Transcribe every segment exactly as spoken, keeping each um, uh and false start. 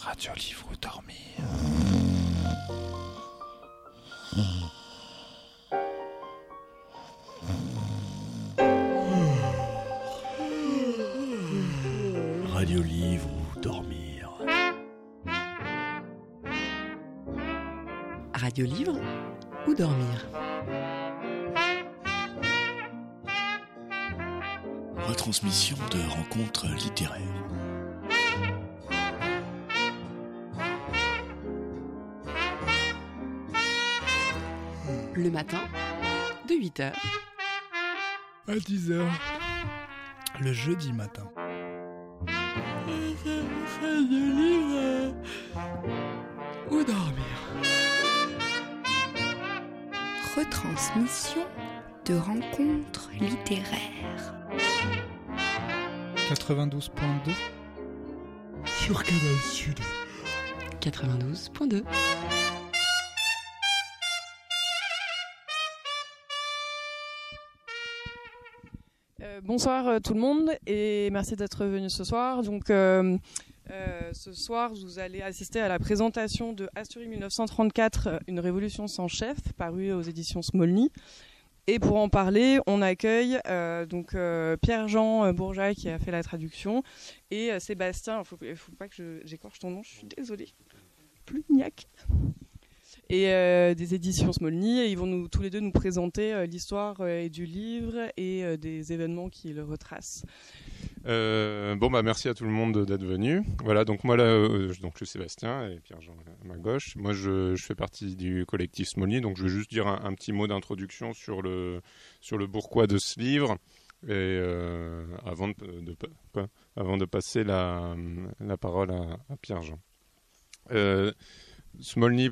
Radio Livre ou Dormir. Radio Livre ou Dormir. Radio Livre ou Dormir. Retransmission de rencontres littéraires. Le matin, de huit heures à dix heures, le jeudi matin. Radio Livre ou Dormir. Retransmission de rencontres littéraires. quatre-vingt-douze point deux sur Canal Sud. quatre-vingt-douze point deux. Euh, bonsoir euh, tout le monde et merci d'être venu ce soir. Donc euh, euh, ce soir vous allez assister à la présentation de Asturie mille neuf cent trente-quatre, Une révolution sans chef, paru aux éditions Smolny. Et pour en parler, on accueille euh, donc euh, Pierre-Jean Bourgeat qui a fait la traduction et euh, Sébastien. Il faut, faut pas que je, j'écorche ton nom, je suis désolée. Plugnac. Et euh, des éditions Smolny, et ils vont nous, tous les deux nous présenter euh, l'histoire euh, du livre et euh, des événements qui le retracent. Euh, bon bah merci à tout le monde d'être venu. Voilà, donc moi là, euh, donc je suis Sébastien et Pierre-Jean à ma gauche. Moi je, je fais partie du collectif Smolny, donc je vais juste dire un, un petit mot d'introduction sur le sur le pourquoi de ce livre et euh, avant de, de, de avant de passer la la parole à, à Pierre-Jean. Euh, Smolny.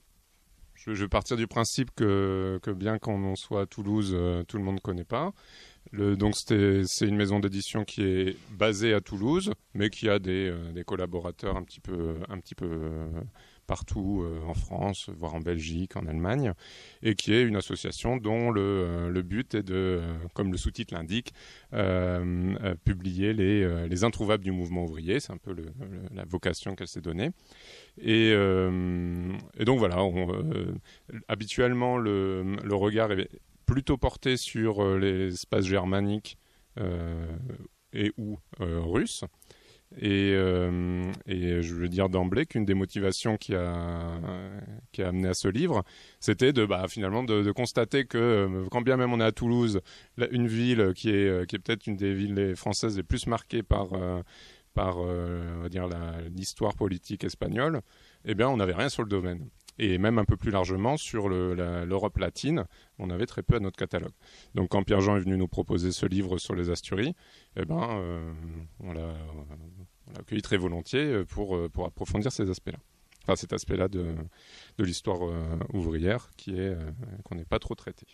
Je vais partir du principe que, que bien qu'on soit à Toulouse, euh, tout le monde ne connaît pas. Le, donc c'était, c'est une maison d'édition qui est basée à Toulouse, mais qui a des, euh, des collaborateurs un petit peu, un petit peu euh, partout euh, en France, voire en Belgique, en Allemagne, et qui est une association dont le, euh, le but est de, euh, comme le sous-titre l'indique, euh, euh, publier les, euh, les introuvables du mouvement ouvrier. C'est un peu le, le, la vocation qu'elle s'est donnée. Et, euh, et donc voilà, on, euh, habituellement le, le regard est plutôt porté sur euh, l'espace germanique euh, et ou euh, russe. Et, euh, et je veux dire d'emblée qu'une des motivations qui a, qui a amené à ce livre, c'était de bah, finalement de, de constater que quand bien même on est à Toulouse, là, une ville qui est, qui est peut-être une des villes françaises les plus marquées par euh, par euh, on va dire la, l'histoire politique espagnole, eh bien on n'avait rien sur le domaine. Et même un peu plus largement sur le, la, l'Europe latine, on avait très peu à notre catalogue. Donc quand Pierre-Jean est venu nous proposer ce livre sur les Asturies, eh ben euh, on, l'a, on l'a accueilli très volontiers pour, pour approfondir ces aspects-là. Enfin cet aspect-là de, de l'histoire euh, ouvrière qui est, euh, qu'on n'est pas trop traité.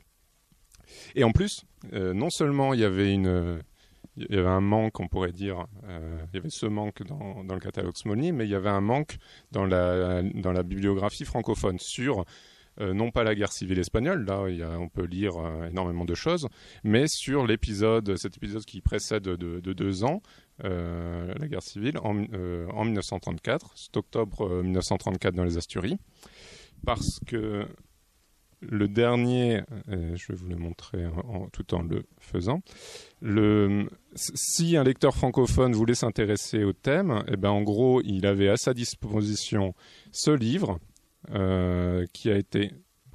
Et en plus, euh, non seulement il y avait une... Il y avait un manque, on pourrait dire, euh, il y avait ce manque dans, dans le catalogue Smolny, mais il y avait un manque dans la, dans la bibliographie francophone sur, euh, non pas la guerre civile espagnole, là il y a, on peut lire euh, énormément de choses, mais sur l'épisode, cet épisode qui précède de, de deux ans, euh, la guerre civile, en, euh, en mille neuf cent trente-quatre, c'est octobre euh, mille neuf cent trente-quatre dans les Asturies, parce que le dernier, euh, je vais vous le montrer en, en, tout en le faisant. Le, si un lecteur francophone voulait s'intéresser au thème, eh ben en gros, il avait à sa disposition ce livre euh, qui a été,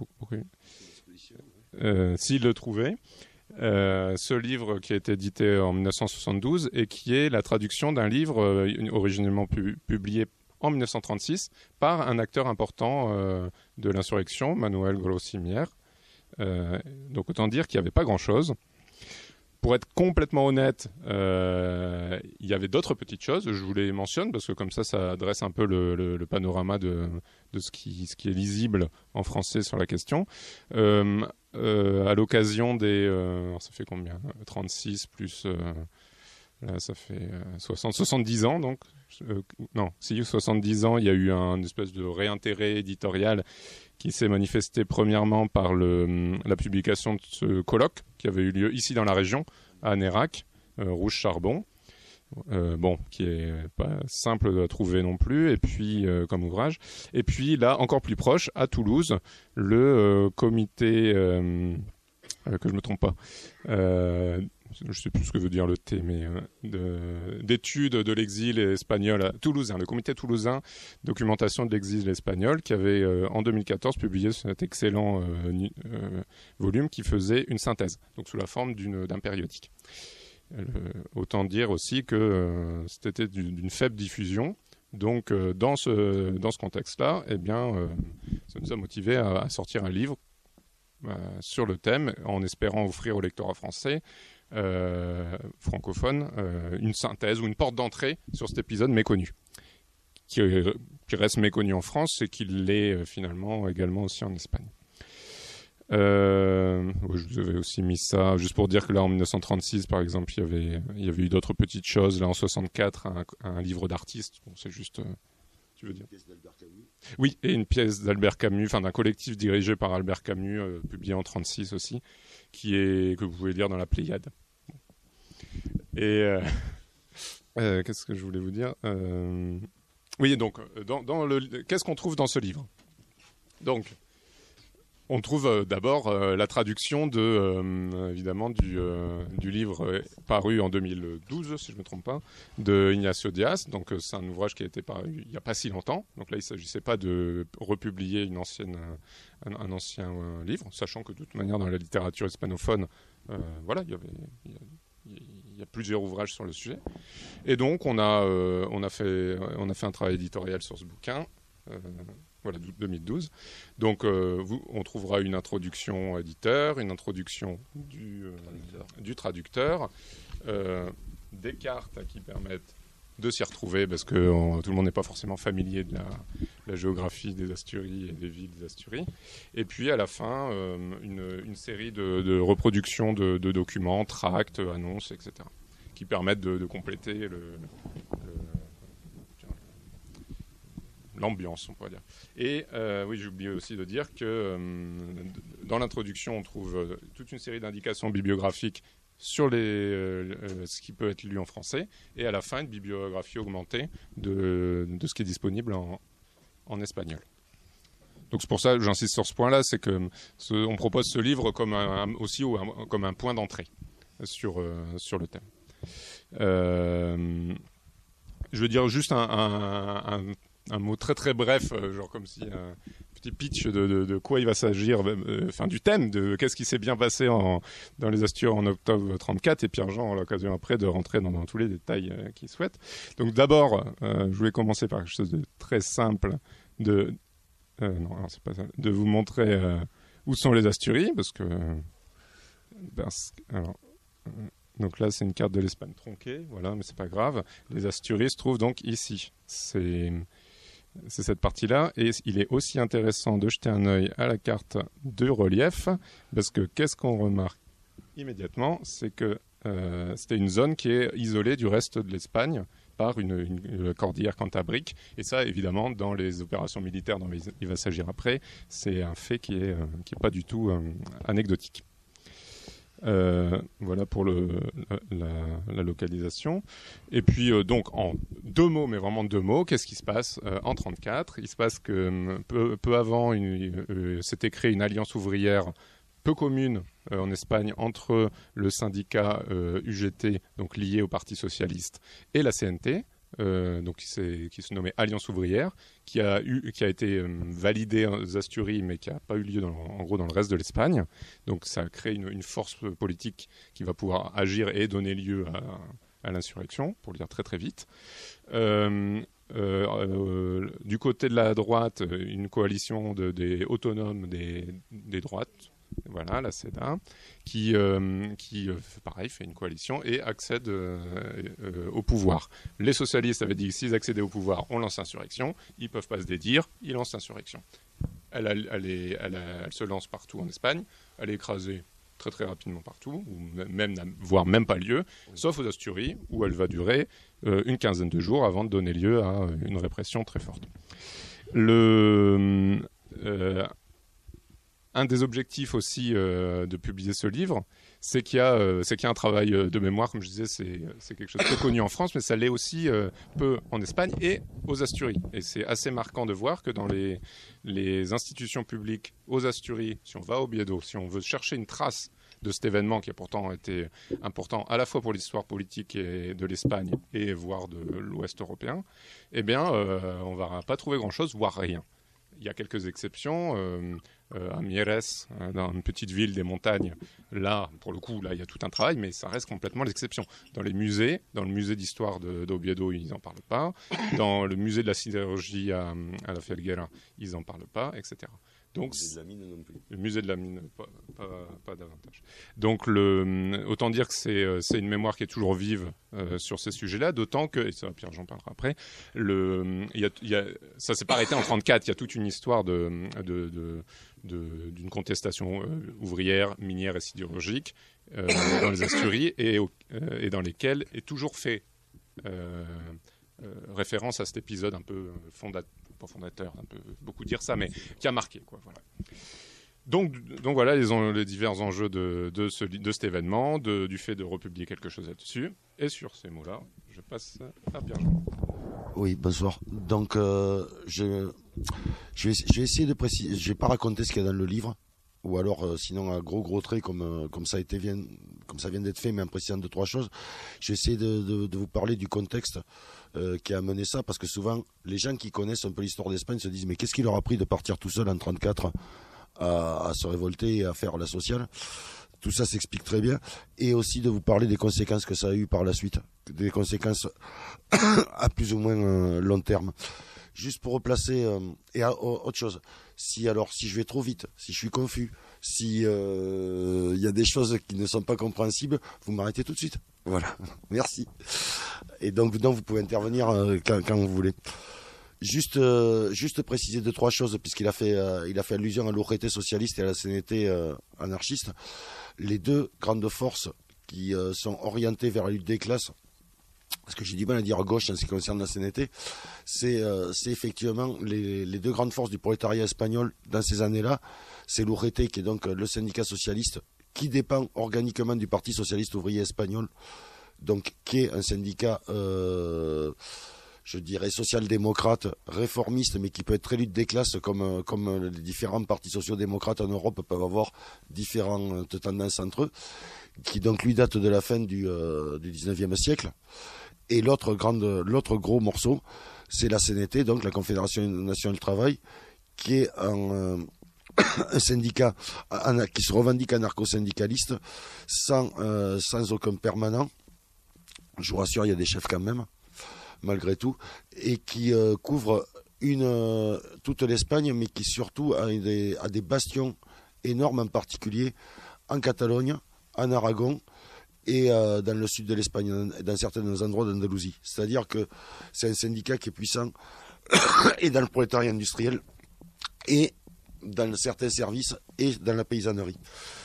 euh, s'il le trouvait, euh, ce livre qui a été édité en mille neuf cent soixante-douze et qui est la traduction d'un livre euh, originellement pu, publié en mille neuf cent trente-six, par un acteur important euh, de l'insurrection, Manuel Grossimier. Euh, donc autant dire qu'il n'y avait pas grand-chose. Pour être complètement honnête, euh, il y avait d'autres petites choses, je vous les mentionne, parce que comme ça, ça adresse un peu le, le, le panorama de, de ce, qui, ce qui est lisible en français sur la question. Euh, euh, à l'occasion des... Euh, alors ça fait combien ? trente-six plus... Euh, Là, ça fait euh, soixante, soixante-dix ans, donc. Euh, non, si, soixante-dix ans, il y a eu un une espèce de réintérêt éditorial qui s'est manifesté premièrement par le, la publication de ce colloque qui avait eu lieu ici dans la région, à Nérac, euh, Rouge Charbon, euh, bon, qui est pas simple à trouver non plus, et puis euh, comme ouvrage. Et puis là, encore plus proche, à Toulouse, le euh, comité, euh, euh, que je me trompe pas, euh, je sais plus ce que veut dire le T, mais euh, de, d'études de l'exil espagnol toulousain, le comité toulousain documentation de l'exil espagnol, qui avait euh, en deux mille quatorze publié cet excellent euh, euh, volume qui faisait une synthèse, donc sous la forme d'une, d'un périodique. Euh, autant dire aussi que euh, c'était d'une, d'une faible diffusion. Donc euh, dans ce dans ce contexte-là, eh bien, euh, ça nous a motivé à, à sortir un livre euh, sur le thème, en espérant offrir au lectorat français Euh, francophone, euh, une synthèse ou une porte d'entrée sur cet épisode méconnu, qui, euh, qui reste méconnu en France et qui l'est euh, finalement également aussi en Espagne. Euh, je vous avais aussi mis ça, juste pour dire que là en dix-neuf cent trente-six par exemple, il y avait, il y avait eu d'autres petites choses. Là en soixante-quatre, un, un livre d'artiste, bon, c'est juste... Euh, tu veux dire ? Une pièce d'Albert Camus. Oui, et une pièce d'Albert Camus, enfin d'un collectif dirigé par Albert Camus, euh, publié en trente-six aussi, qui est, que vous pouvez lire dans la Pléiade. Et euh, euh, qu'est-ce que je voulais vous dire euh, Oui, donc, dans, dans le, qu'est-ce qu'on trouve dans ce livre ? Donc, on trouve euh, d'abord euh, la traduction de, euh, évidemment, du, euh, du livre euh, paru en deux mille douze, si je ne me trompe pas, de Ignacio Díaz. Donc, euh, c'est un ouvrage qui a été paru il n'y a pas si longtemps. Donc là, il ne s'agissait pas de republier une ancienne, un, un ancien euh, livre, sachant que de toute manière, dans la littérature hispanophone, euh, voilà, il y avait... Il y a, Il y a plusieurs ouvrages sur le sujet. Et donc, on a, euh, on a, fait, on a fait un travail éditorial sur ce bouquin, euh, voilà, deux mille douze. Donc, euh, vous, on trouvera une introduction éditeur, une introduction du, euh, traducteur, du traducteur euh, des cartes qui permettent de s'y retrouver, parce que on, tout le monde n'est pas forcément familier de la, la géographie des Asturies et des villes des Asturies. Et puis à la fin, euh, une, une série de, de reproductions de, de documents, tracts, annonces, et cetera, qui permettent de, de compléter le, le, l'ambiance, on pourrait dire. Et euh, oui, j'ai oublié aussi de dire que euh, dans l'introduction, on trouve euh, toute une série d'indications bibliographiques sur les, euh, euh, ce qui peut être lu en français, et à la fin, une bibliographie augmentée de, de ce qui est disponible en, en espagnol. Donc c'est pour ça que j'insiste sur ce point-là, c'est que ce, on propose ce livre comme un, aussi ou un, comme un point d'entrée sur, euh, sur le thème. Euh, je veux dire juste un, un, un, un mot très très bref, genre comme si... Un, petit pitch de, de, de quoi il va s'agir, euh, enfin du thème, de qu'est-ce qui s'est bien passé en, dans les Asturies en octobre trente-quatre, et Pierre-Jean aura l'occasion après de rentrer dans, dans tous les détails euh, qu'il souhaite. Donc d'abord, euh, je voulais commencer par quelque chose de très simple, de, euh, non, alors c'est pas ça, de vous montrer euh, où sont les Asturies, parce que, parce, alors, euh, donc là c'est une carte de l'Espagne tronquée, voilà, mais c'est pas grave. Les Asturies se trouvent donc ici. C'est C'est cette partie-là, et il est aussi intéressant de jeter un œil à la carte de relief, parce que qu'est-ce qu'on remarque immédiatement, c'est que euh, c'était une zone qui est isolée du reste de l'Espagne par une, une, une cordillère cantabrique, et ça, évidemment, dans les opérations militaires dont il va s'agir après, c'est un fait qui est, euh, qui est pas du tout euh, anecdotique. Euh, voilà pour le, la, la localisation. Et puis euh, donc en deux mots, mais vraiment deux mots, qu'est-ce qui se passe euh, en trente-quatre ? Il se passe que peu, peu avant, une, euh, s'était créée une alliance ouvrière peu commune euh, en Espagne entre le syndicat euh, U G T, donc lié au Parti socialiste, et la C N T. Euh, donc qui, qui se nommait Alliance ouvrière, qui a, eu, qui a été euh, validée aux Asturies, mais qui n'a pas eu lieu dans, en gros dans le reste de l'Espagne. Donc ça a créé une, une force politique qui va pouvoir agir et donner lieu à, à l'insurrection, pour le dire très très vite. Euh, euh, euh, du côté de la droite, une coalition de, des autonomes des, des droites, voilà, la C E D A, qui, euh, qui euh, pareil, fait une coalition et accède euh, euh, au pouvoir. Les socialistes avaient dit que s'ils accédaient au pouvoir, on lance l'insurrection. Ils ne peuvent pas se dédire, ils lancent l'insurrection. Elle, elle, elle, est, elle, elle se lance partout en Espagne, elle est écrasée très très rapidement partout, ou même, voire même pas lieu, sauf aux Asturies, où elle va durer euh, une quinzaine de jours avant de donner lieu à une répression très forte. Le... Euh, un des objectifs aussi euh, de publier ce livre, c'est qu'il y a, euh, c'est qu'il y a un travail de mémoire, comme je disais, c'est, c'est quelque chose de très connu en France, mais ça l'est aussi euh, peu en Espagne et aux Asturies. Et c'est assez marquant de voir que dans les, les institutions publiques aux Asturies, si on va au Oviedo, si on veut chercher une trace de cet événement qui a pourtant été important à la fois pour l'histoire politique et de l'Espagne et voire de l'Ouest européen, eh bien, euh, on ne va pas trouver grand-chose, voire rien. Il y a quelques exceptions. Euh, euh, à Mieres, euh, dans une petite ville des montagnes, là, pour le coup, là, il y a tout un travail, mais ça reste complètement l'exception. Dans les musées, dans le musée d'histoire de, d'Oviedo, ils n'en parlent pas. Dans le musée de la sidérurgie à, à la Felguera, ils n'en parlent pas, et cetera. Donc, le musée de la mine non plus. Le musée de la mine, pas, pas, pas davantage. Donc, le, autant dire que c'est, c'est une mémoire qui est toujours vive euh, sur ces sujets-là, d'autant que, et ça, Pierre, j'en parlera après, le, y a, y a, ça ne s'est pas arrêté en trente-quatre, il y a toute une histoire de, de, de, de, d'une contestation euh, ouvrière, minière et sidérurgique euh, dans les Asturies et, euh, et dans lesquelles est toujours fait euh, euh, référence à cet épisode un peu fondateur. fondateur, un peu beaucoup dire ça, mais qui a marqué, quoi, voilà. Donc, donc voilà les, en, les divers enjeux de, de, ce, de cet événement, de, du fait de republier quelque chose là-dessus. Et sur ces mots-là, je passe à Pierre-Jean. Oui, bonsoir. Donc, euh, je, je, vais, je vais essayer de préciser. Je vais pas raconter ce qu'il y a dans le livre, ou alors, euh, sinon, à gros gros traits, comme euh, comme ça a été vient, comme ça vient d'être fait, mais en précisant deux trois choses. Je vais essayer de, de, de vous parler du contexte euh, qui a amené ça, parce que souvent, les gens qui connaissent un peu l'histoire d'Espagne se disent, mais qu'est-ce qui leur a pris de partir tout seul en trente-quatre à, à se révolter et à faire la sociale? Tout ça s'explique très bien. Et aussi de vous parler des conséquences que ça a eu par la suite, des conséquences à plus ou moins euh, long terme. Juste pour replacer, euh, et à, autre chose, si alors si je vais trop vite, si je suis confus, si il euh, y a des choses qui ne sont pas compréhensibles, vous m'arrêtez tout de suite. Voilà, merci. Et donc, donc vous pouvez intervenir euh, quand, quand vous voulez. Juste, euh, juste préciser deux trois choses, puisqu'il a fait, euh, il a fait allusion à l'U G T socialiste et à la C N T euh, anarchiste. Les deux grandes forces qui euh, sont orientées vers la lutte des classes, parce que j'ai du mal à dire gauche en ce qui concerne la C N T, c'est, euh, c'est effectivement les, les deux grandes forces du prolétariat espagnol dans ces années-là. C'est l'U G T, qui est donc le syndicat socialiste, qui dépend organiquement du Parti socialiste ouvrier espagnol, donc qui est un syndicat, euh, je dirais, social-démocrate, réformiste, mais qui peut être très lutte des classes, comme, comme les différents partis sociaux-démocrates en Europe peuvent avoir différentes tendances entre eux, qui donc lui date de la fin du, euh, du dix-neuvième siècle. Et l'autre, grande, l'autre gros morceau, c'est la C N T, donc la Confédération nationale du travail, qui est un, euh, un syndicat un, qui se revendique anarcho-syndicaliste, sans, euh, sans aucun permanent. Je vous rassure, il y a des chefs quand même, malgré tout, et qui euh, couvre une, euh, toute l'Espagne, mais qui surtout a des, a des bastions énormes, en particulier en Catalogne, en Aragon, et euh, dans le sud de l'Espagne, dans certains endroits d'Andalousie. C'est-à-dire que c'est un syndicat qui est puissant et dans le prolétariat industriel, et dans certains services, et dans la paysannerie.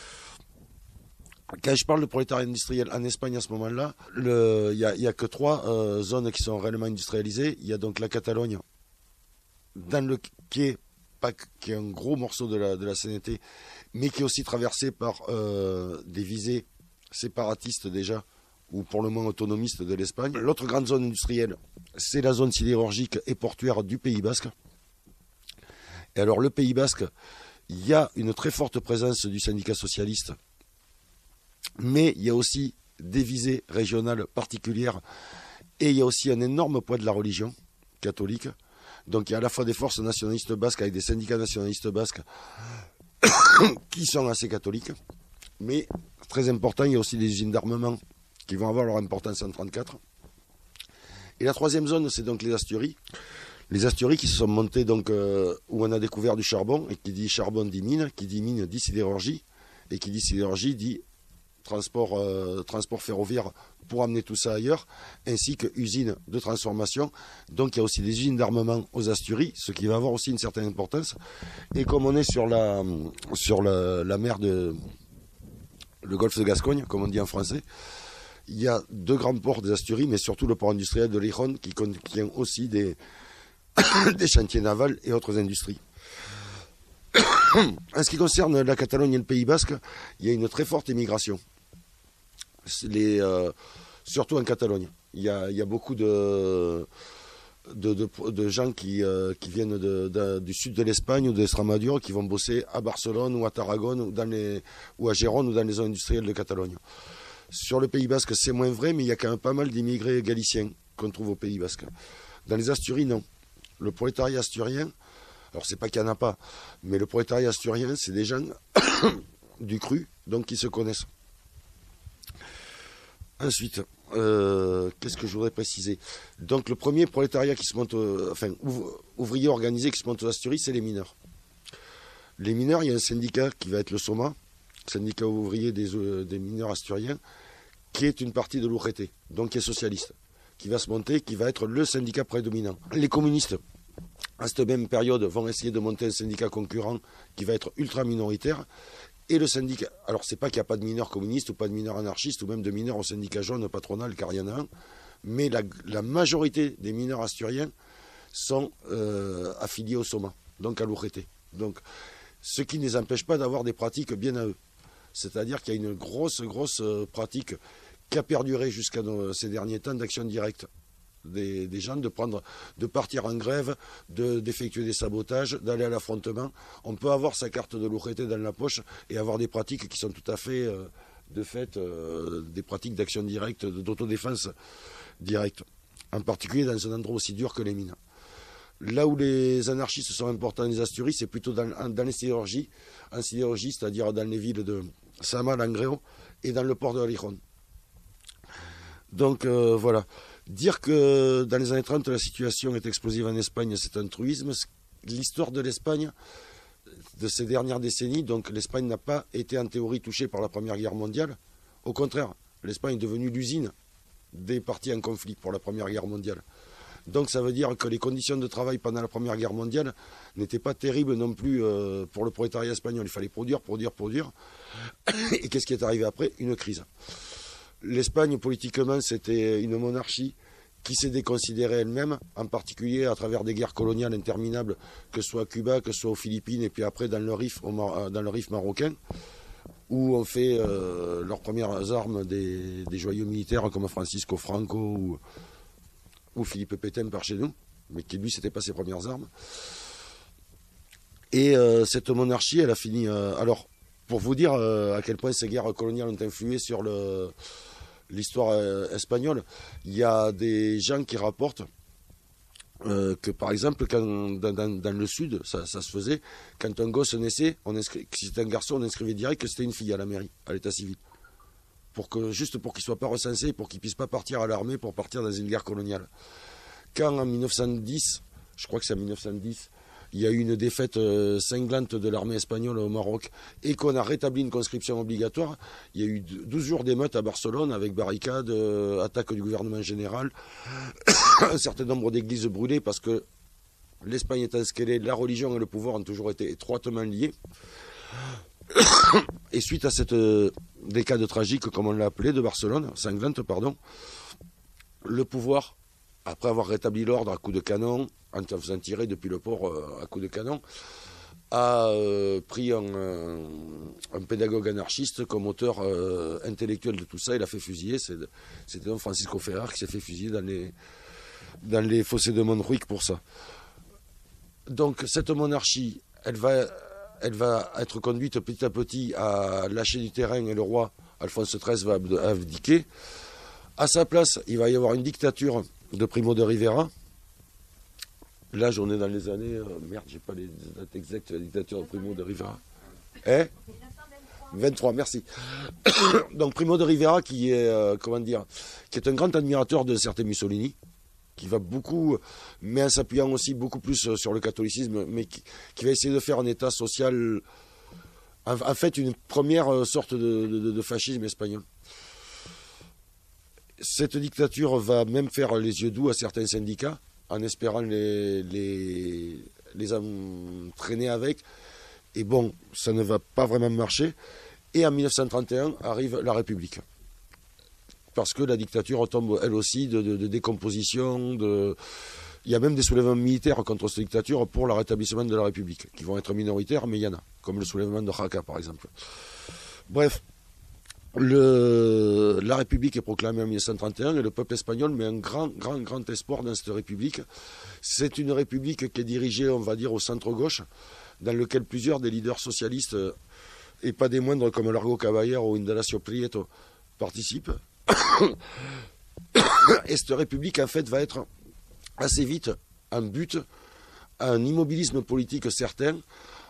Quand je parle de prolétariat industriel en Espagne à ce moment-là, il n'y a, a que trois euh, zones qui sont réellement industrialisées. Il y a donc la Catalogne, dans le, qui, est, pas, qui est un gros morceau de la, de la C N T, mais qui est aussi traversée par euh, des visées séparatistes déjà, ou pour le moins autonomistes de l'Espagne. L'autre grande zone industrielle, c'est la zone sidérurgique et portuaire du Pays Basque. Et alors le Pays Basque, il y a une très forte présence du syndicat socialiste, mais il y a aussi des visées régionales particulières, et il y a aussi un énorme poids de la religion catholique. Donc il y a à la fois des forces nationalistes basques avec des syndicats nationalistes basques qui sont assez catholiques, mais très important, il y a aussi des usines d'armement qui vont avoir leur importance en trente-quatre. Et la troisième zone, c'est donc les Asturies. Les Asturies qui se sont montées, donc, euh, où on a découvert du charbon, et qui dit charbon dit mine, qui dit mine dit sidérurgie, et qui dit sidérurgie dit transport, euh, transport ferroviaire pour amener tout ça ailleurs, ainsi que usines de transformation. Donc il y a aussi des usines d'armement aux Asturies, ce qui va avoir aussi une certaine importance. Et comme on est sur la, sur la, la mer de le golfe de Gascogne, comme on dit en français, il y a deux grands ports des Asturies, mais surtout le port industriel de Gijón, qui contient aussi des, des chantiers navals et autres industries. en ce qui concerne la Catalogne et le Pays Basque, il y a une très forte immigration. Les, euh, surtout en Catalogne. Il y a, il y a beaucoup de, de, de, de gens qui, euh, qui viennent de, de, du sud de l'Espagne ou de l'Extremadure qui vont bosser à Barcelone ou à Tarragone ou, dans les, ou à Gérone ou dans les zones industrielles de Catalogne. Sur le Pays Basque, c'est moins vrai, mais il y a quand même pas mal d'immigrés galiciens qu'on trouve au Pays Basque. Dans les Asturies, non. Le prolétariat asturien, alors c'est pas qu'il n'y en a pas, mais le prolétariat asturien, c'est des gens du cru, donc qui se connaissent. Ensuite, euh, qu'est-ce que je voudrais préciser? Donc le premier prolétariat qui se monte, euh, enfin ouvrier organisé qui se monte aux Asturies, c'est les mineurs. Les mineurs, il y a un syndicat qui va être le SOMA, syndicat ouvrier des, euh, des mineurs asturiens, qui est une partie de l'U G T, donc qui est socialiste, qui va se monter, qui va être le syndicat prédominant. Les communistes, à cette même période, vont essayer de monter un syndicat concurrent qui va être ultra minoritaire. Et le syndicat, alors c'est pas qu'il n'y a pas de mineurs communistes ou pas de mineurs anarchistes ou même de mineurs au syndicat jaune patronal, car il y en a un, mais la, la majorité des mineurs asturiens sont euh, affiliés au SOMA, donc à l'U G T. Donc, ce qui ne les empêche pas d'avoir des pratiques bien à eux. C'est-à-dire qu'il y a une grosse, grosse pratique qui a perduré jusqu'à nos, ces derniers temps d'action directe. Des, des gens, de, prendre, de partir en grève, de, d'effectuer des sabotages, d'aller à l'affrontement. On peut avoir sa carte de l'U G T dans la poche et avoir des pratiques qui sont tout à fait, euh, de fait, euh, des pratiques d'action directe, d'autodéfense directe. En particulier dans un endroit aussi dur que les mines. Là où les anarchistes sont importants dans les Asturies, c'est plutôt dans, dans les sidérurgies, en sidérurgie, c'est-à-dire dans les villes de Sama, Langreo et dans le port de Alijón. Donc euh, voilà. Dire que dans les années trente, la situation est explosive en Espagne, c'est un truisme. L'histoire de l'Espagne, de ces dernières décennies, donc l'Espagne n'a pas été en théorie touchée par la Première Guerre mondiale. Au contraire, l'Espagne est devenue l'usine des partis en conflit pour la Première Guerre mondiale. Donc ça veut dire que les conditions de travail pendant la Première Guerre mondiale n'étaient pas terribles non plus euh, pour le prolétariat espagnol. Il fallait produire, produire, produire. Et qu'est-ce qui est arrivé après? Une crise. L'Espagne, politiquement, c'était une monarchie qui s'est déconsidérée elle-même, en particulier à travers des guerres coloniales interminables, que ce soit à Cuba, que ce soit aux Philippines, et puis après dans le Rif, au Mar- dans le Rif marocain, où on fait euh, leurs premières armes des, des joyaux militaires comme Francisco Franco ou, ou Philippe Pétain par chez nous, mais qui lui, c'était pas ses premières armes. Et euh, cette monarchie, elle a fini... Euh, alors, pour vous dire euh, à quel point ces guerres coloniales ont influé sur le... l'histoire euh, espagnole, il y a des gens qui rapportent euh, que, par exemple, quand, dans, dans, dans le sud, ça, ça se faisait, quand un gosse naissait, on inscrit, si c'était un garçon, on inscrivait direct que c'était une fille à la mairie, à l'état civil. Pour que, juste pour qu'il ne soit pas recensé, pour qu'il ne puisse pas partir à l'armée pour partir dans une guerre coloniale. Quand en mille neuf cent dix, je crois que c'est en mille neuf cent dix, il y a eu une défaite euh, cinglante de l'armée espagnole au Maroc et qu'on a rétabli une conscription obligatoire. Il y a eu douze jours d'émeutes à Barcelone avec barricades, euh, attaque du gouvernement général, un certain nombre d'églises brûlées parce que l'Espagne étant ce qu'elle est, la religion et le pouvoir ont toujours été étroitement liés. Et suite à cette euh, décade tragique, comme on l'a appelé, de Barcelone, sanglante, pardon, le pouvoir, après avoir rétabli l'ordre à coups de canon, en faisant tirer depuis le port euh, à coups de canon, a euh, pris un, un, un pédagogue anarchiste comme auteur euh, intellectuel de tout ça. Il a fait fusiller. C'est, c'était donc Francisco Ferrer qui s'est fait fusiller dans les, dans les fossés de Montjuïc pour ça. Donc cette monarchie, elle va, elle va être conduite petit à petit à lâcher du terrain et le roi Alphonse treize va abdiquer. À sa place, il va y avoir une dictature de Primo de Rivera. Là, j'en ai dans les années... Euh, merde, j'ai pas les dates exactes de la dictature de Primo de Rivera. Eh vingt-trois, merci. Donc Primo de Rivera, qui est, euh, comment dire, qui est un grand admirateur de certains Mussolini, qui va beaucoup, mais en s'appuyant aussi beaucoup plus sur le catholicisme, mais qui, qui va essayer de faire un état social, en, en fait, une première sorte de, de, de fascisme espagnol. Cette dictature va même faire les yeux doux à certains syndicats, en espérant les, les, les entraîner avec. Et bon, ça ne va pas vraiment marcher. Et en mille neuf cent trente et un arrive la République. Parce que la dictature tombe, elle aussi, de, de, de décomposition, de, Il y a même des soulèvements militaires contre cette dictature pour le rétablissement de la République, qui vont être minoritaires, mais il y en a, comme le soulèvement de Jaca par exemple. Bref, le, la République est proclamée en mille neuf cent trente et un et le peuple espagnol met un grand, grand, grand espoir dans cette République. C'est une République qui est dirigée, on va dire, au centre-gauche, dans lequel plusieurs des leaders socialistes, et pas des moindres comme Largo Caballero ou Indalecio Prieto, participent. Et cette République, en fait, va être assez vite un but, à un immobilisme politique certain,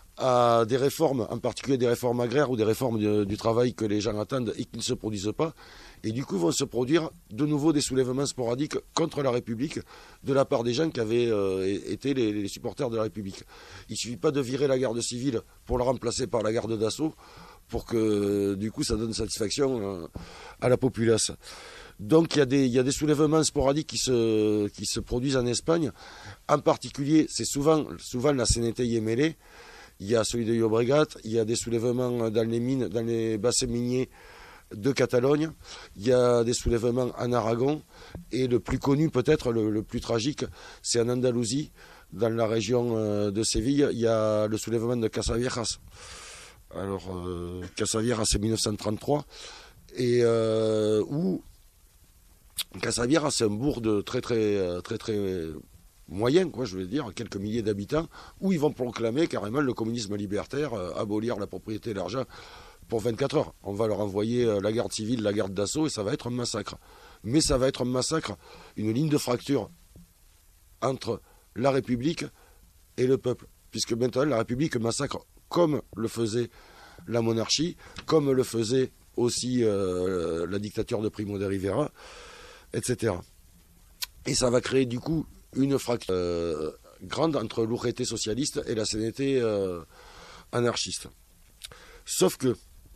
à des réformes, en particulier des réformes agraires ou des réformes du, du travail que les gens attendent et qui ne se produisent pas. Et du coup, vont se produire de nouveau des soulèvements sporadiques contre la République de la part des gens qui avaient euh, été les, les supporters de la République. Il ne suffit pas de virer la garde civile pour la remplacer par la garde d'assaut pour que, du coup, ça donne satisfaction euh, à la populace. Donc il y a des, il y a des soulèvements sporadiques qui se, qui se produisent en Espagne. En particulier, c'est souvent, souvent la C N T y est mêlée. Il y a celui de Llobregat, il y a des soulèvements dans les mines, dans les bassins miniers de Catalogne. Il y a des soulèvements en Aragon. Et le plus connu, peut-être, le, le plus tragique, c'est en Andalousie, dans la région de Séville. Il y a le soulèvement de Casaviejas. Alors, euh, Casaviejas, c'est mille neuf cent trente-trois. Et euh, où Casaviejas, c'est un bourg de très, très, très, très moyen, quoi, je veux dire, quelques milliers d'habitants, où ils vont proclamer carrément le communisme libertaire, euh, abolir la propriété et l'argent pour vingt-quatre heures. On va leur envoyer euh, la garde civile, la garde d'assaut, et ça va être un massacre. Mais ça va être un massacre, une ligne de fracture entre la République et le peuple. Puisque maintenant, la République massacre comme le faisait la monarchie, comme le faisait aussi euh, la dictature de Primo de Rivera, et cetera. Et ça va créer du coup une fracture euh, grande entre l'U G T socialiste et la C N T euh, anarchiste. Sauf que,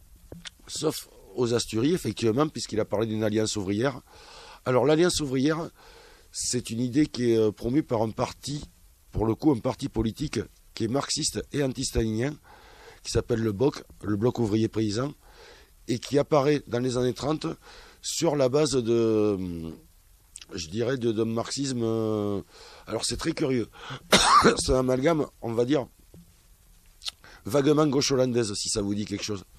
sauf aux Asturies, effectivement, puisqu'il a parlé d'une alliance ouvrière. Alors l'alliance ouvrière, c'est une idée qui est promue par un parti, pour le coup un parti politique qui est marxiste et anti-stalinien, qui s'appelle le B O C, le Bloc ouvrier paysan, et qui apparaît dans les années trente sur la base de, je dirais, de, de marxisme. Alors c'est très curieux. C'est un amalgame, on va dire, vaguement gauche-hollandaise, si ça vous dit quelque chose.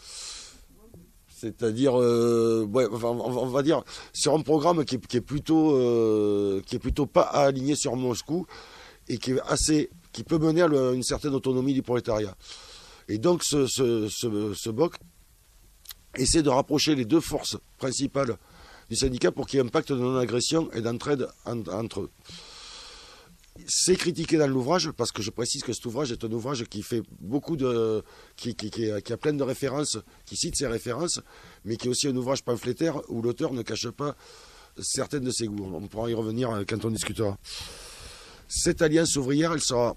C'est-à-dire, euh, ouais, enfin, on va dire, sur un programme qui est, qui est plutôt, euh, qui est plutôt pas aligné sur Moscou et qui est assez, qui peut mener à le, une certaine autonomie du prolétariat. Et donc, ce, ce, ce, ce B O C essaie de rapprocher les deux forces principales du syndicat pour qu'il y ait un pacte de non-agression et d'entraide en, entre eux. C'est critiqué dans l'ouvrage, parce que je précise que cet ouvrage est un ouvrage qui fait beaucoup de, qui, qui, qui, qui a plein de références, qui cite ses références, mais qui est aussi un ouvrage pamphlétaire où l'auteur ne cache pas certaines de ses goûts. On pourra y revenir quand on discutera. Cette alliance ouvrière, elle sera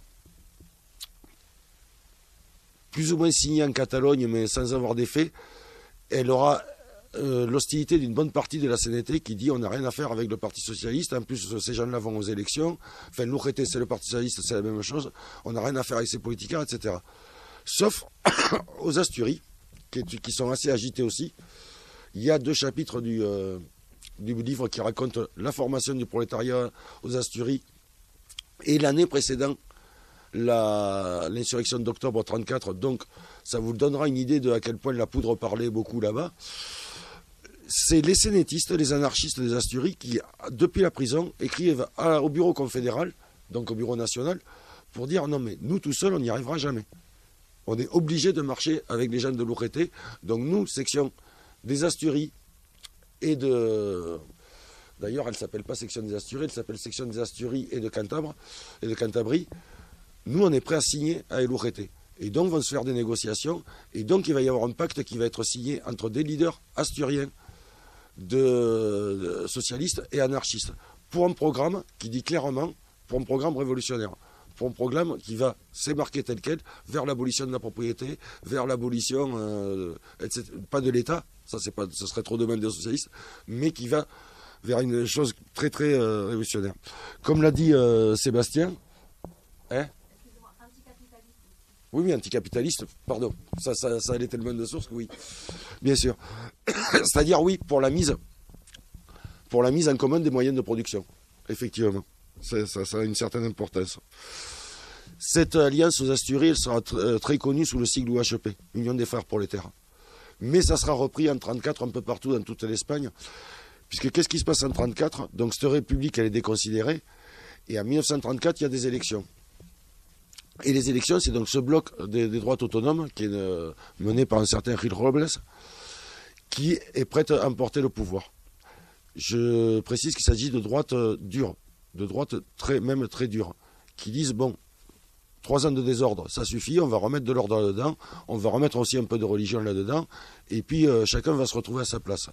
plus ou moins signée en Catalogne, mais sans avoir d'effet. Elle aura euh, l'hostilité d'une bonne partie de la C N T qui dit on n'a rien à faire avec le Parti Socialiste. En plus, ces gens-là vont aux élections. Enfin, l'U G T, c'est le Parti Socialiste, c'est la même chose. On n'a rien à faire avec ces politiciens, et cetera. Sauf aux Asturies, qui, qui sont assez agités aussi. Il y a deux chapitres du, euh, du livre qui racontent la formation du prolétariat aux Asturies et l'année précédant l'insurrection d'octobre trente-quatre. Donc, ça vous donnera une idée de à quel point la poudre parlait beaucoup là-bas. C'est les sénétistes, les anarchistes des Asturies qui, depuis la prison, écrivent à, au bureau confédéral, donc au bureau national, pour dire non mais nous tout seuls on n'y arrivera jamais. On est obligé de marcher avec les gens de l'U G T. Donc nous, section des Asturies et de... D'ailleurs, elle ne s'appelle pas section des Asturies, elle s'appelle section des Asturies et de Cantabre et de Cantabrie. Nous, on est prêts à signer à l'U G T. Et donc, vont se faire des négociations. Et donc, il va y avoir un pacte qui va être signé entre des leaders asturiens de, de socialistes et anarchistes pour un programme qui dit clairement, pour un programme révolutionnaire, pour un programme qui va s'émarquer tel quel vers l'abolition de la propriété, vers l'abolition, euh, et cetera. Pas de l'État, ça, c'est pas, ce serait trop demandé aux socialistes, mais qui va vers une chose très, très euh, révolutionnaire. Comme l'a dit euh, Sébastien, hein? Oui, oui, anticapitaliste, pardon, ça, ça, ça allait tellement de sources que oui, bien sûr. C'est-à-dire, oui, pour la mise, pour la mise en commun des moyens de production, effectivement. Ça, ça, ça a une certaine importance. Cette alliance aux Asturies, elle sera tr- très connue sous le sigle U H P, Union des Frères Prolétaires. Mais ça sera repris en trente-quatre un peu partout dans toute l'Espagne. Puisque qu'est-ce qui se passe en trente-quatre? Donc cette république, elle est déconsidérée. Et en mille neuf cent trente-quatre, il y a des élections. Et les élections, c'est donc ce bloc des, des droites autonomes, qui est euh, mené par un certain Gil Robles, qui est prêt à emporter le pouvoir. Je précise qu'il s'agit de droite euh, dure, de droite très, même très dure, qui disent, bon, trois ans de désordre, ça suffit, on va remettre de l'ordre là-dedans, on va remettre aussi un peu de religion là-dedans, et puis euh, chacun va se retrouver à sa place.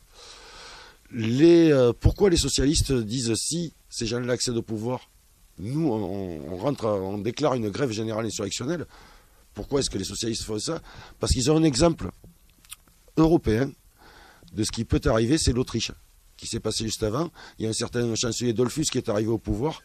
Les, euh, pourquoi les socialistes disent si ces gens-là accèdent au pouvoir, nous on, on rentre, on déclare une grève générale insurrectionnelle. Pourquoi est-ce que les socialistes font ça? Parce qu'ils ont un exemple européen de ce qui peut arriver, c'est l'Autriche, qui s'est passé juste avant. Il y a un certain chancelier Dollfuss qui est arrivé au pouvoir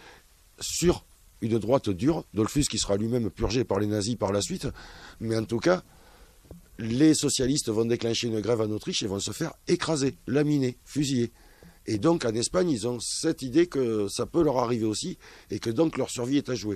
sur une droite dure, Dollfuss qui sera lui-même purgé par les nazis par la suite, mais en tout cas, les socialistes vont déclencher une grève en Autriche et vont se faire écraser, laminer, fusiller. Et donc en Espagne, ils ont cette idée que ça peut leur arriver aussi et que donc leur survie est à jouer.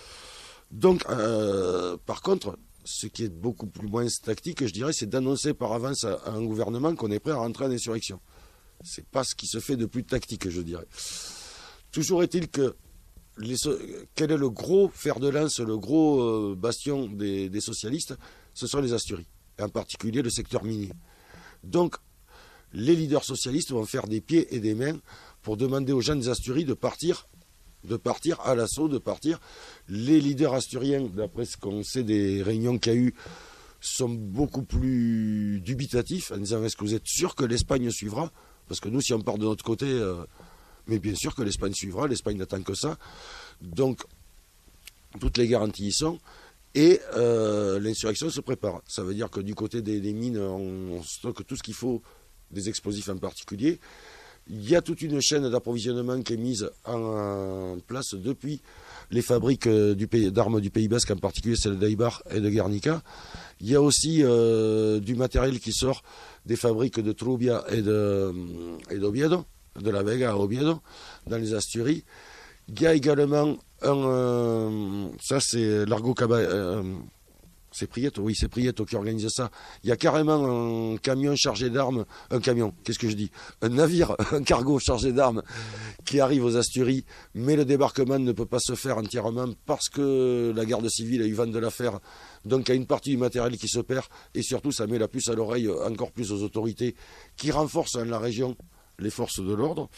Donc, euh, par contre, ce qui est beaucoup plus moins tactique, je dirais, c'est d'annoncer par avance à, à un gouvernement qu'on est prêt à rentrer en insurrection. C'est pas ce qui se fait de plus tactique, je dirais. Toujours est-il que les, quel est le gros fer de lance, le gros euh, bastion des, des socialistes? Ce sont les Asturies, et en particulier le secteur minier. Donc, les leaders socialistes vont faire des pieds et des mains pour demander aux gens des Asturies de partir, de partir à l'assaut, de partir. Les leaders asturiens, d'après ce qu'on sait des réunions qu'il y a eu, sont beaucoup plus dubitatifs en disant est-ce que vous êtes sûr que l'Espagne suivra? Parce que nous, si on part de notre côté, euh, mais bien sûr que l'Espagne suivra, l'Espagne n'attend que ça. Donc, toutes les garanties y sont. Et euh, l'insurrection se prépare. Ça veut dire que du côté des, des mines, on, on stocke tout ce qu'il faut, des explosifs en particulier. Il y a toute une chaîne d'approvisionnement qui est mise en, en place depuis les fabriques du pays, d'armes du Pays Basque, en particulier celle d'Eibar et de Guernica. Il y a aussi euh, du matériel qui sort des fabriques de Trubia et de et d'Oviedo, de la Vega à Oviedo, dans les Asturies. Il y a également un... Euh, ça, c'est l'Argo Cabal... Euh, c'est Prieto, oui, c'est Prieto qui organise ça. Il y a carrément un camion chargé d'armes, un camion, qu'est-ce que je dis? Un navire, un cargo chargé d'armes qui arrive aux Asturies, mais le débarquement ne peut pas se faire entièrement parce que la garde civile a eu vent de l'affaire. Donc il y a une partie du matériel qui se perd et surtout ça met la puce à l'oreille encore plus aux autorités qui renforcent dans la région les forces de l'ordre.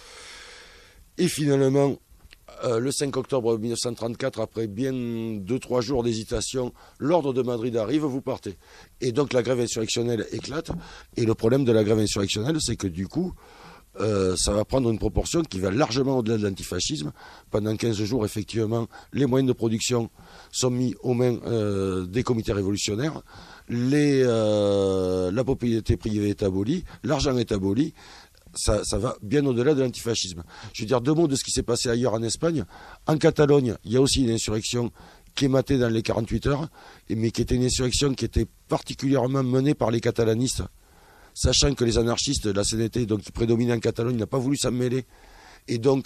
Et finalement, Euh, le cinq octobre mille neuf cent trente-quatre, après bien deux trois jours d'hésitation, l'ordre de Madrid arrive, vous partez. Et donc la grève insurrectionnelle éclate. Et le problème de la grève insurrectionnelle, c'est que du coup, euh, ça va prendre une proportion qui va largement au-delà de l'antifascisme. Pendant quinze jours, effectivement, les moyens de production sont mis aux mains euh, des comités révolutionnaires. Les, euh, la propriété privée est abolie, l'argent est aboli. Ça, ça va bien au-delà de l'antifascisme. Je veux dire deux mots de ce qui s'est passé ailleurs en Espagne. En Catalogne, il y a aussi une insurrection qui est matée dans les quarante-huit heures, mais qui était une insurrection qui était particulièrement menée par les catalanistes, sachant que les anarchistes, la C N T, donc, qui prédominent en Catalogne, n'a pas voulu s'en mêler. Et donc,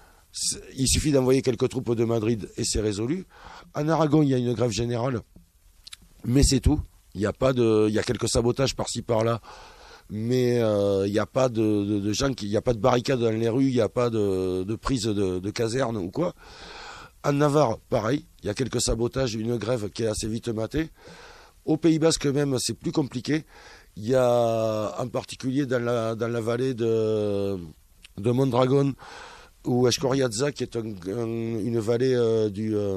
il suffit d'envoyer quelques troupes de Madrid et c'est résolu. En Aragon, il y a une grève générale, mais c'est tout. Il y a pas de, il y a quelques sabotages par-ci par-là. Mais il euh, n'y a pas de, de, de gens, il n'y a pas de barricades dans les rues, il n'y a pas de, de prise de, de caserne ou quoi. En Navarre, pareil, il y a quelques sabotages, une grève qui est assez vite matée. Au Pays Basque même, c'est plus compliqué. Il y a en particulier dans la, dans la vallée de, de Mondragon ou Escoriaza, qui est un, un, une vallée euh, du, euh,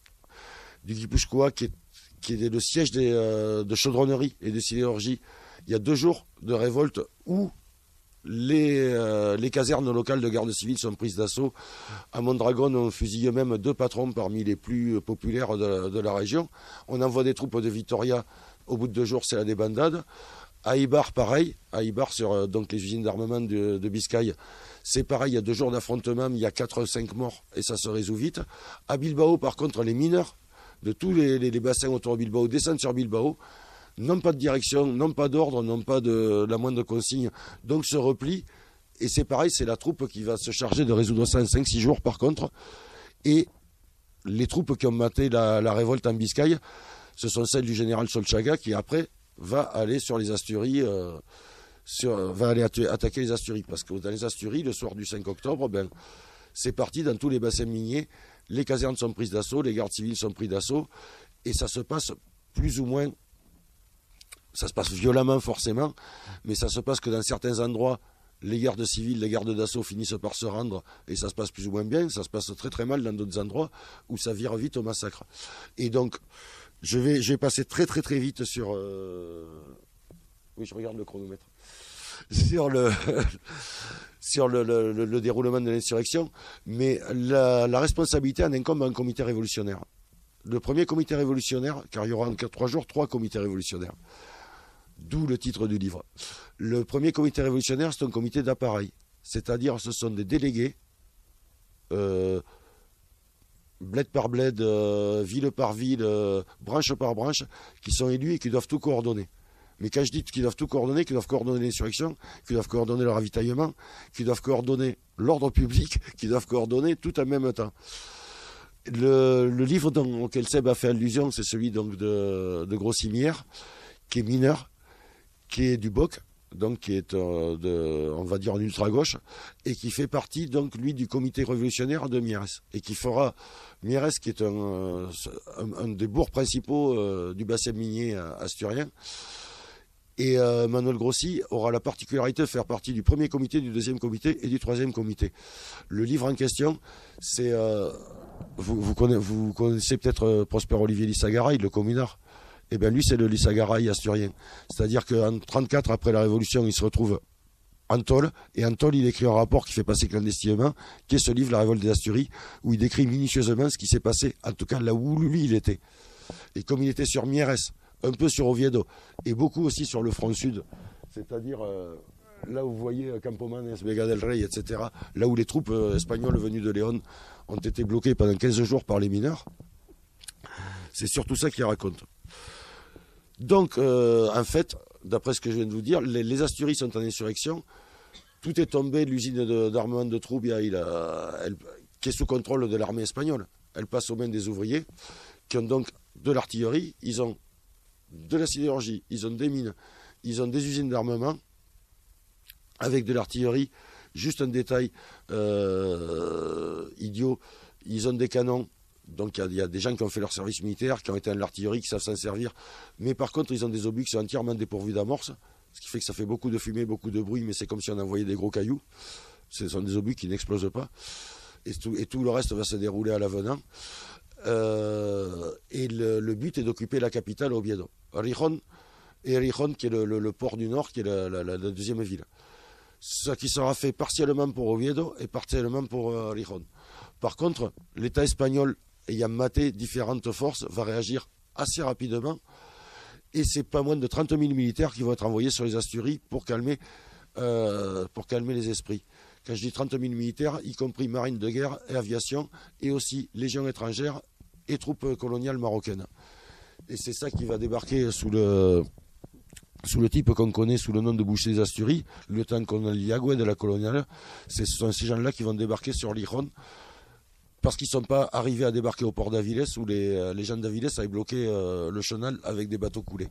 du Guipuscoa, qui est, qui est le siège des, euh, de chaudronnerie et de sidérurgie. Il y a deux jours de révolte où les, euh, les casernes locales de garde civile sont prises d'assaut. À Mondragon, on fusille même deux patrons parmi les plus populaires de, de la région. On envoie des troupes de Vitoria. Au bout de deux jours, c'est la débandade. À Eibar, pareil. À Eibar, sur euh, donc, les usines d'armement de, de Biscaye, c'est pareil. Il y a deux jours d'affrontement, il y a quatre ou cinq morts et ça se résout vite. À Bilbao, par contre, les mineurs de tous les, les, les bassins autour de Bilbao descendent sur Bilbao. N'ont pas de direction, n'ont pas d'ordre, n'ont pas de la moindre consigne, donc se replient. Et c'est pareil, c'est la troupe qui va se charger de résoudre ça en cinq six jours par contre. Et les troupes qui ont maté la, la révolte en Biscaye, ce sont celles du général Solchaga qui après va aller sur les Asturies, euh, sur, va aller attaquer les Asturies. Parce que dans les Asturies, le soir du cinq octobre, ben, c'est parti dans tous les bassins miniers. Les casernes sont prises d'assaut, les gardes civils sont pris d'assaut. Et ça se passe plus ou moins, ça se passe violemment forcément, mais ça se passe que dans certains endroits, les gardes civils, les gardes d'assaut finissent par se rendre et ça se passe plus ou moins bien. Ça se passe très très mal dans d'autres endroits où ça vire vite au massacre. Et donc, je vais, je vais passer très très très vite sur... Euh... Oui, je regarde le chronomètre. Sur le, sur le, le, le, le déroulement de l'insurrection. Mais la, la responsabilité en incombe à un comité révolutionnaire. Le premier comité révolutionnaire, car il y aura en trois jours trois comités révolutionnaires. D'où le titre du livre. Le premier comité révolutionnaire, c'est un comité d'appareil. C'est-à-dire, ce sont des délégués, euh, bled par bled, euh, ville par ville, euh, branche par branche, qui sont élus et qui doivent tout coordonner. Mais quand je dis qu'ils doivent tout coordonner, qu'ils doivent coordonner l'insurrection, qu'ils doivent coordonner le ravitaillement, qu'ils doivent coordonner l'ordre public, qu'ils doivent coordonner tout en même temps. Le, le livre dont, auquel Seb a fait allusion, c'est celui donc de, de Grossimière, qui est mineur, qui est du B O C, donc qui est, euh, de, on va dire, en ultra-gauche, et qui fait partie, donc, lui, du comité révolutionnaire de Mieres, et qui fera Mieres, qui est un, un, un des bourgs principaux euh, du bassin minier asturien. Et euh, Manuel Grossi aura la particularité de faire partie du premier comité, du deuxième comité et du troisième comité. Le livre en question, c'est... Euh, vous, vous, connaissez, vous connaissez peut-être euh, Prosper Olivier Lissagaray, le communard. Eh bien, lui, c'est le Lissagaray asturien. C'est-à-dire qu'en mille neuf cent trente-quatre, après la Révolution, il se retrouve en tôle. Et en tôle, il écrit un rapport qui fait passer clandestinement, qui est ce livre, La Révolte des Asturies, où il décrit minutieusement ce qui s'est passé, en tout cas là où lui, il était. Et comme il était sur Mieres, un peu sur Oviedo, et beaucoup aussi sur le front sud, c'est-à-dire euh, là où vous voyez Campomanes, Vega del Rey, et cetera, là où les troupes euh, espagnoles venues de Léon ont été bloquées pendant quinze jours par les mineurs, c'est surtout ça qu'il raconte. Donc, euh, en fait, d'après ce que je viens de vous dire, les, les Asturies sont en insurrection. Tout est tombé de l'usine de, d'armement de Trubia, il a, elle, qui est sous contrôle de l'armée espagnole. Elle passe aux mains des ouvriers, qui ont donc de l'artillerie, ils ont de la sidérurgie, ils ont des mines, ils ont des usines d'armement, avec de l'artillerie. Juste un détail euh, idiot, ils ont des canons. Donc il y, y a des gens qui ont fait leur service militaire, qui ont été en l'artillerie, qui savent s'en servir. Mais par contre, ils ont des obus qui sont entièrement dépourvus d'amorce, ce qui fait que ça fait beaucoup de fumée, beaucoup de bruit, mais c'est comme si on envoyait des gros cailloux. Ce sont des obus qui n'explosent pas. Et tout, et tout le reste va se dérouler à l'avenant. Euh, et le, le but est d'occuper la capitale, Oviedo. Rijon, et Rijon, qui est le, le, le port du Nord, qui est la, la, la deuxième ville. Ce qui sera fait partiellement pour Oviedo et partiellement pour euh, Rijon. Par contre, l'État espagnol, ayant maté différentes forces, va réagir assez rapidement. Et c'est pas moins de trente mille militaires qui vont être envoyés sur les Asturies pour calmer, euh, pour calmer les esprits. Quand je dis trente mille militaires, y compris marine de guerre et aviation, et aussi légions étrangères et troupes coloniales marocaines. Et c'est ça qui va débarquer sous le, sous le type qu'on connaît sous le nom de Boucher des Asturies, le lieutenant-colonel Yagüe de la coloniale. Ce sont ces gens-là qui vont débarquer sur l'Iron, parce qu'ils ne sont pas arrivés à débarquer au port d'Avilés, où les, les gens d'Avilés avaient bloqué euh, le chenal avec des bateaux coulés.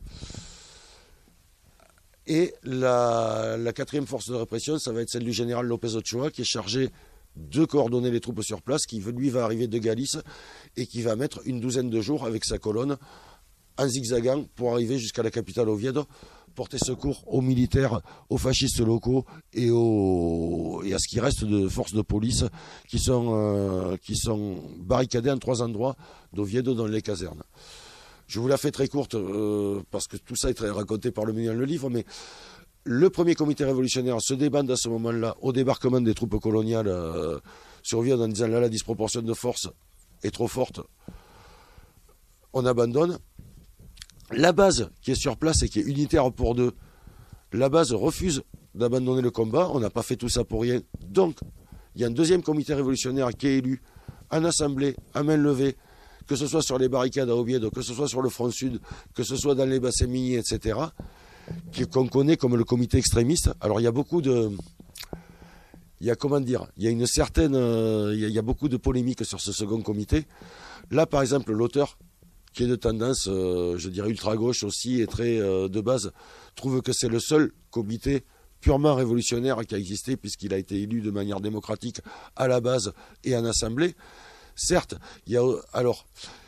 Et la, la quatrième force de répression, ça va être celle du général López Ochoa, qui est chargé de coordonner les troupes sur place, qui lui va arriver de Galice et qui va mettre une douzaine de jours avec sa colonne en zigzagant pour arriver jusqu'à la capitale Oviedo, porter secours aux militaires, aux fascistes locaux et, aux, et à ce qui reste de forces de police qui sont, euh, qui sont barricadées en trois endroits d'Oviedo dans les casernes. Je vous la fais très courte euh, parce que tout ça est très raconté par le milieu dans le livre, mais le premier comité révolutionnaire se débande à ce moment-là au débarquement des troupes coloniales euh, sur Oviedo en disant là la disproportion de force est trop forte, on abandonne. La base qui est sur place et qui est unitaire pour deux, la base refuse d'abandonner le combat, on n'a pas fait tout ça pour rien. Donc, il y a un deuxième comité révolutionnaire qui est élu en assemblée, à main levée, que ce soit sur les barricades à Oviedo, que ce soit sur le front sud, que ce soit dans les bassins miniers, et cetera, qu'on connaît comme le comité extrémiste. Alors il y a beaucoup de, il y a comment dire, il y a une certaine, euh, il, y a, il y a beaucoup de polémiques sur ce second comité. Là, par exemple, l'auteur, qui est de tendance, euh, je dirais ultra-gauche aussi, et très euh, de base, trouve que c'est le seul comité purement révolutionnaire qui a existé, puisqu'il a été élu de manière démocratique à la base et en assemblée. Certes, il y a... Alors,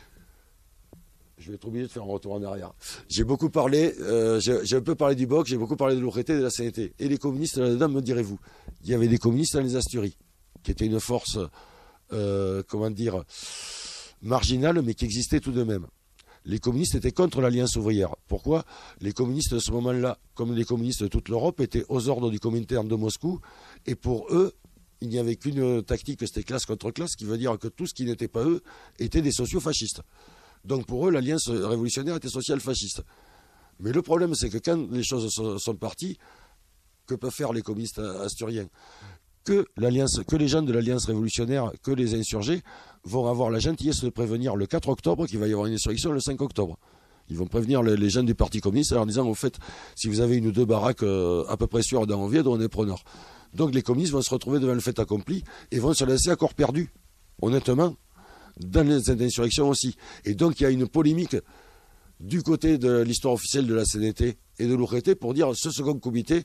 je vais être obligé de faire un retour en arrière. J'ai beaucoup parlé, euh, j'ai, j'ai un peu parlé du B O C, j'ai beaucoup parlé de l'U R T et de la C N T. Et les communistes là-dedans, me direz-vous, il y avait des communistes dans les Asturies, qui étaient une force, euh, comment dire, marginale, mais qui existait tout de même. Les communistes étaient contre l'Alliance ouvrière. Pourquoi ? Les communistes de ce moment-là, comme les communistes de toute l'Europe, étaient aux ordres du Comintern de Moscou. Et pour eux, il n'y avait qu'une tactique, c'était classe contre classe, ce qui veut dire que tout ce qui n'était pas eux étaient des sociaux-fascistes. Donc pour eux, l'Alliance révolutionnaire était social-fasciste. Mais le problème, c'est que quand les choses sont, sont parties, que peuvent faire les communistes asturiens ? Que, l'alliance, que les gens de l'Alliance révolutionnaire, que les insurgés, vont avoir la gentillesse de prévenir le quatre octobre qu'il va y avoir une insurrection le cinq octobre. Ils vont prévenir les, les gens du Parti communiste en leur disant, au fait, si vous avez une ou deux baraques euh, à peu près sûres dans Oviedo, on est preneur. Donc les communistes vont se retrouver devant le fait accompli et vont se laisser à corps perdu, honnêtement, dans les insurrections aussi. Et donc il y a une polémique du côté de l'histoire officielle de la C N T et de l'U R T pour dire ce second comité...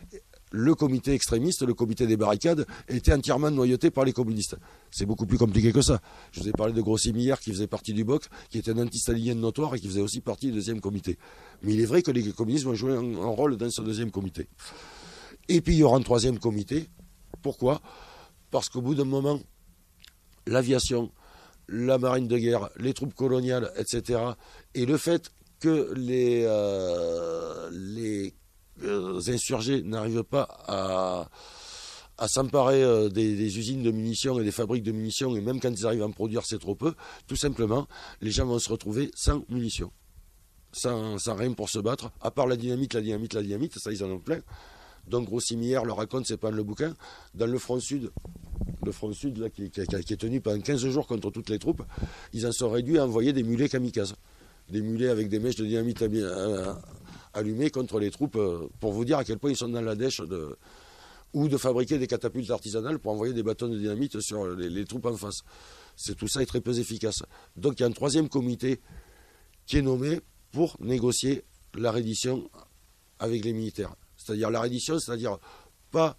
Le comité extrémiste, le comité des barricades, était entièrement noyauté par les communistes. C'est beaucoup plus compliqué que ça. Je vous ai parlé de Grossim hier, qui faisait partie du B O C, qui était un anti-stalinien notoire et qui faisait aussi partie du deuxième comité. Mais il est vrai que les communistes vont jouer un, un rôle dans ce deuxième comité. Et puis il y aura un troisième comité. Pourquoi ? Parce qu'au bout d'un moment, l'aviation, la marine de guerre, les troupes coloniales, et cetera, et le fait que les... Euh, les Les insurgés n'arrivent pas à, à s'emparer des, des usines de munitions et des fabriques de munitions, et même quand ils arrivent à en produire, c'est trop peu. Tout simplement, les gens vont se retrouver sans munitions, sans, sans rien pour se battre, à part la dynamite, la dynamite, la dynamite, ça ils en ont plein. Donc Grossim hier le raconte, c'est pas dans le bouquin, dans le front sud, le front sud là, qui, qui, qui est tenu pendant quinze jours contre toutes les troupes, ils en sont réduits à envoyer des mulets kamikazes, des mulets avec des mèches de dynamite à, à, allumés contre les troupes, pour vous dire à quel point ils sont dans la dèche, de, ou de fabriquer des catapultes artisanales pour envoyer des bâtons de dynamite sur les, les troupes en face. C'est, tout ça est très peu efficace. Donc il y a un troisième comité qui est nommé pour négocier la reddition avec les militaires. C'est-à-dire la reddition, c'est-à-dire pas,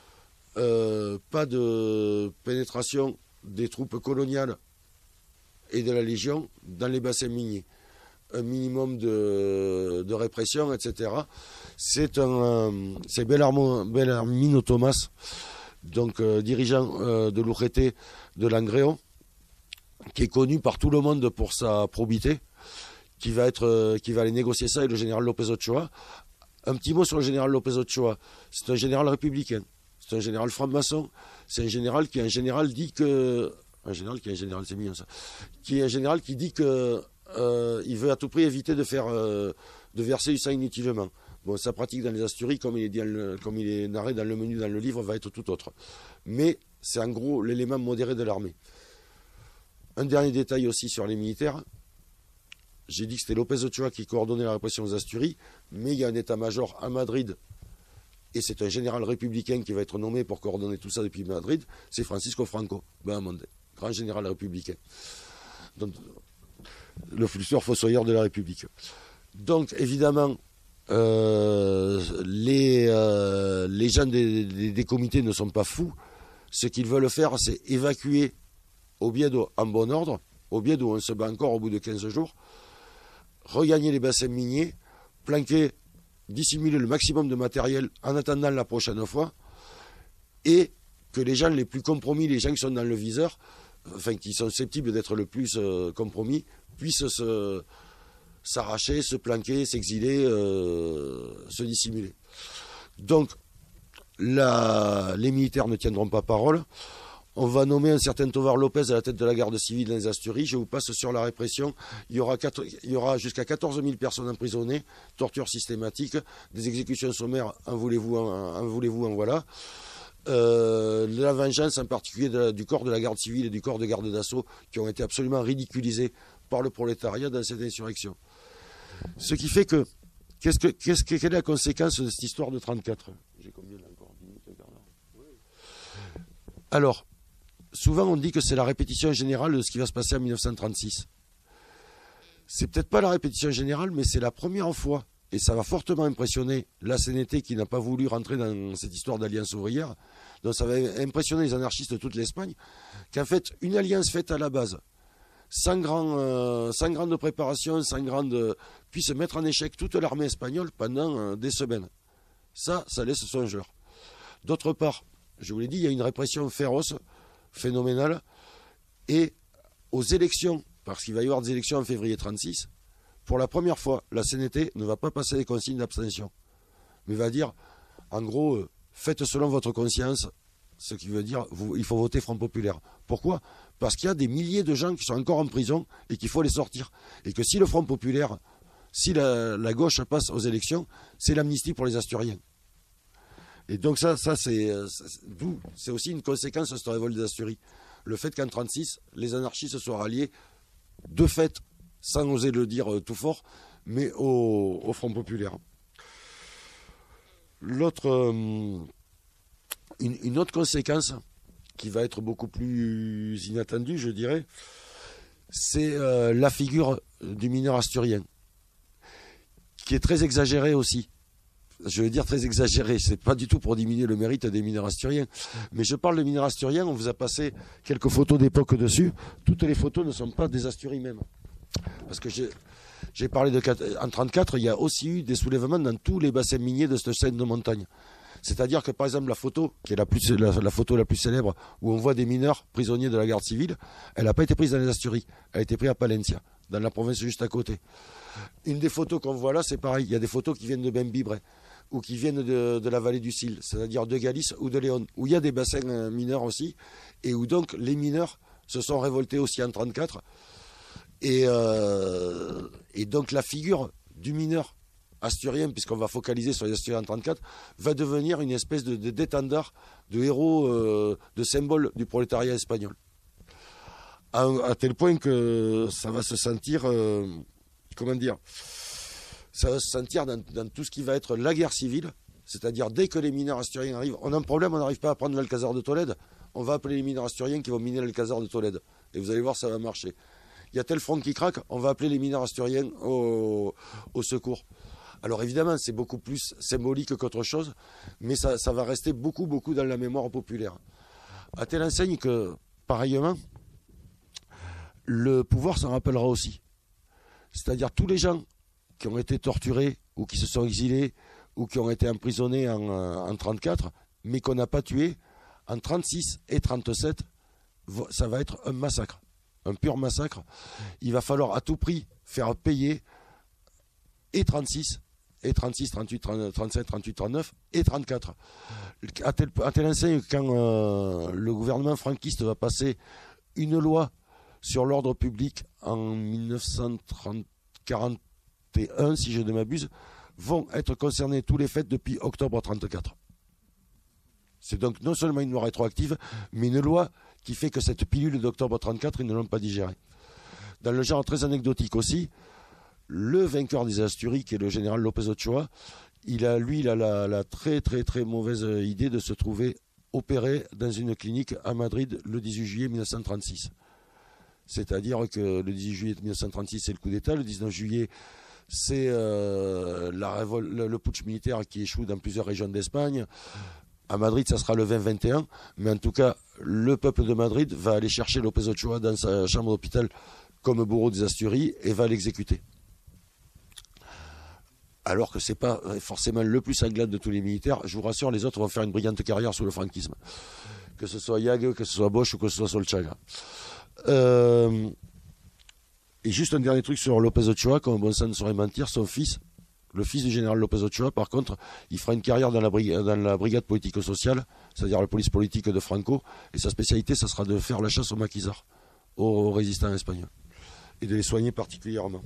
euh, pas de pénétration des troupes coloniales et de la Légion dans les bassins miniers. Un minimum de, de répression, et cetera. C'est un, euh, c'est Bellarmino Thomas, donc euh, dirigeant euh, de l'U R T de Langreo, qui est connu par tout le monde pour sa probité, qui va être, euh, qui va aller négocier ça avec le général López Ochoa. Un petit mot sur le général López Ochoa. C'est un général républicain, c'est un général franc-maçon, c'est un général qui, un général dit que, un général qui est un général, c'est mignon ça, qui est un général qui dit que Euh, il veut à tout prix éviter de faire euh, de verser du sang inutilement. Bon, sa pratique dans les Asturies, comme il est, dit le, comme il est narré dans le menu dans le livre, va être tout autre. Mais c'est en gros l'élément modéré de l'armée. Un dernier détail aussi sur les militaires. J'ai dit que c'était López Ochoa qui coordonnait la répression aux Asturies, mais il y a un état-major à Madrid, et c'est un général républicain qui va être nommé pour coordonner tout ça depuis Madrid, c'est Francisco Franco, Bahamonde, grand général républicain. Donc, le futur fossoyeur de la République. Donc, évidemment, euh, les, euh, les gens des, des, des comités ne sont pas fous. Ce qu'ils veulent faire, c'est évacuer Oviedo en bon ordre. Oviedo, on se bat encore au bout de quinze jours. Regagner les bassins miniers, planquer, dissimuler le maximum de matériel en attendant la prochaine fois. Et que les gens les plus compromis, les gens qui sont dans le viseur, enfin, qui sont susceptibles d'être le plus euh, compromis, puissent se, s'arracher, se planquer, s'exiler, euh, se dissimuler. Donc, la, les militaires ne tiendront pas parole. On va nommer un certain Tovar Lopez à la tête de la garde civile dans les Asturies. Je vous passe sur la répression. Il y aura, quatre, il y aura jusqu'à quatorze mille personnes emprisonnées, torture systématique, des exécutions sommaires, en voulez-vous, en, en voulez-vous, en voilà. Euh, la vengeance en particulier de, du corps de la garde civile et du corps de garde d'assaut qui ont été absolument ridiculisés par le prolétariat dans cette insurrection. Ce qui fait que, qu'est-ce que, qu'est-ce que quelle est la conséquence de cette histoire de trente-quatre ? J'ai combien là encore ? dix minutes, un quart d'heure ? Alors, souvent on dit que c'est la répétition générale de ce qui va se passer en mille neuf cent trente-six. C'est peut-être pas la répétition générale, mais c'est la première fois, et ça va fortement impressionner la C N T qui n'a pas voulu rentrer dans cette histoire d'alliance ouvrière, donc ça va impressionner les anarchistes de toute l'Espagne, qu'en fait, une alliance faite à la base, sans, grand, euh, sans grande préparation, sans grande, puisse mettre en échec toute l'armée espagnole pendant euh, des semaines. Ça, ça laisse songeur. D'autre part, je vous l'ai dit, il y a une répression féroce, phénoménale, et aux élections, parce qu'il va y avoir des élections en février trente-six, pour la première fois, la C N T ne va pas passer les consignes d'abstention, mais va dire, en gros, euh, faites selon votre conscience, ce qui veut dire vous, il faut voter Front Populaire. Pourquoi? Parce qu'il y a des milliers de gens qui sont encore en prison et qu'il faut les sortir. Et que si le Front Populaire, si la, la gauche passe aux élections, c'est l'amnistie pour les Asturiens. Et donc ça, ça c'est, c'est aussi une conséquence de cette révolte des Asturies. Le fait qu'en trente-six, les anarchistes se soient ralliés, de fait, sans oser le dire tout fort, mais au, au Front Populaire. L'autre, euh, une, une autre conséquence qui va être beaucoup plus inattendue, je dirais, c'est euh, la figure du mineur asturien, qui est très exagérée aussi. Je veux dire très exagéré, c'est pas du tout pour diminuer le mérite des mineurs asturiens, mais je parle de mineurs asturiens, on vous a passé quelques photos d'époque dessus, toutes les photos ne sont pas des Asturies même. Parce que j'ai, j'ai parlé de... En trente-quatre, il y a aussi eu des soulèvements dans tous les bassins miniers de cette chaîne de montagne. C'est-à-dire que par exemple la photo, qui est la, plus, la, la photo la plus célèbre, où on voit des mineurs prisonniers de la garde civile, elle n'a pas été prise dans les Asturies, elle a été prise à Palencia, dans la province juste à côté. Une des photos qu'on voit là, c'est pareil, il y a des photos qui viennent de Bembibre, ou qui viennent de, de la vallée du Sil, c'est-à-dire de Galice ou de Léon, où il y a des bassins mineurs aussi, et où donc les mineurs se sont révoltés aussi en trente-quatre. Et, euh, et donc la figure du mineur asturien, puisqu'on va focaliser sur les Asturiens en trente-quatre, va devenir une espèce de, de d'étendard, de héros, euh, de symbole du prolétariat espagnol. À, à tel point que ça va se sentir, euh, comment dire, ça va se sentir dans, dans tout ce qui va être la guerre civile, c'est-à-dire dès que les mineurs asturiens arrivent, on a un problème, on n'arrive pas à prendre l'Alcazar de Tolède, on va appeler les mineurs asturiens qui vont miner l'Alcazar de Tolède. Et vous allez voir, ça va marcher. Il y a tel front qui craque, on va appeler les mineurs asturiens au, au secours. Alors évidemment, c'est beaucoup plus symbolique qu'autre chose, mais ça, ça va rester beaucoup, beaucoup dans la mémoire populaire. À telle enseigne que, pareillement, le pouvoir s'en rappellera aussi. C'est-à-dire tous les gens qui ont été torturés ou qui se sont exilés ou qui ont été emprisonnés en, en trente-quatre, mais qu'on n'a pas tués, en trente-six et trente-sept, ça va être un massacre, un pur massacre. Il va falloir à tout prix faire payer et trente-six, et trente-six, trente-huit, trente-sept, trente-huit, trente-neuf et trente-quatre. À tel, à tel enseigne, quand euh, le gouvernement franquiste va passer une loi sur l'ordre public en mille neuf cent quarante et un, si je ne m'abuse, vont être concernés tous les faits depuis octobre trente-quatre. C'est donc non seulement une loi rétroactive, mais une loi qui fait que cette pilule d'octobre trente-quatre, ils ne l'ont pas digérée. Dans le genre très anecdotique aussi, le vainqueur des Asturies, qui est le général López Ochoa, il a, lui, il a la, la très très très mauvaise idée de se trouver opéré dans une clinique à Madrid le dix-huit juillet mille neuf cent trente-six. C'est-à-dire que le dix-huit juillet mille neuf cent trente-six, c'est le coup d'État, le dix-neuf juillet, c'est euh, la révolte, le, le putsch militaire qui échoue dans plusieurs régions d'Espagne. À Madrid, ça sera le vingt vingt et un, mais en tout cas, le peuple de Madrid va aller chercher López Ochoa dans sa chambre d'hôpital comme bourreau des Asturies et va l'exécuter. Alors que ce n'est pas forcément le plus sanglant de tous les militaires. Je vous rassure, les autres vont faire une brillante carrière sous le franquisme. Que ce soit Yag, que ce soit Bosch ou que ce soit Solchaga. Euh, et juste un dernier truc sur López Ochoa, comme bon sang ne saurait mentir, son fils, le fils du général López Ochoa, par contre, il fera une carrière dans la, brigade, dans la brigade politico-sociale, c'est-à-dire la police politique de Franco, et sa spécialité, ça sera de faire la chasse aux maquisards, aux, aux résistants espagnols, et de les soigner particulièrement.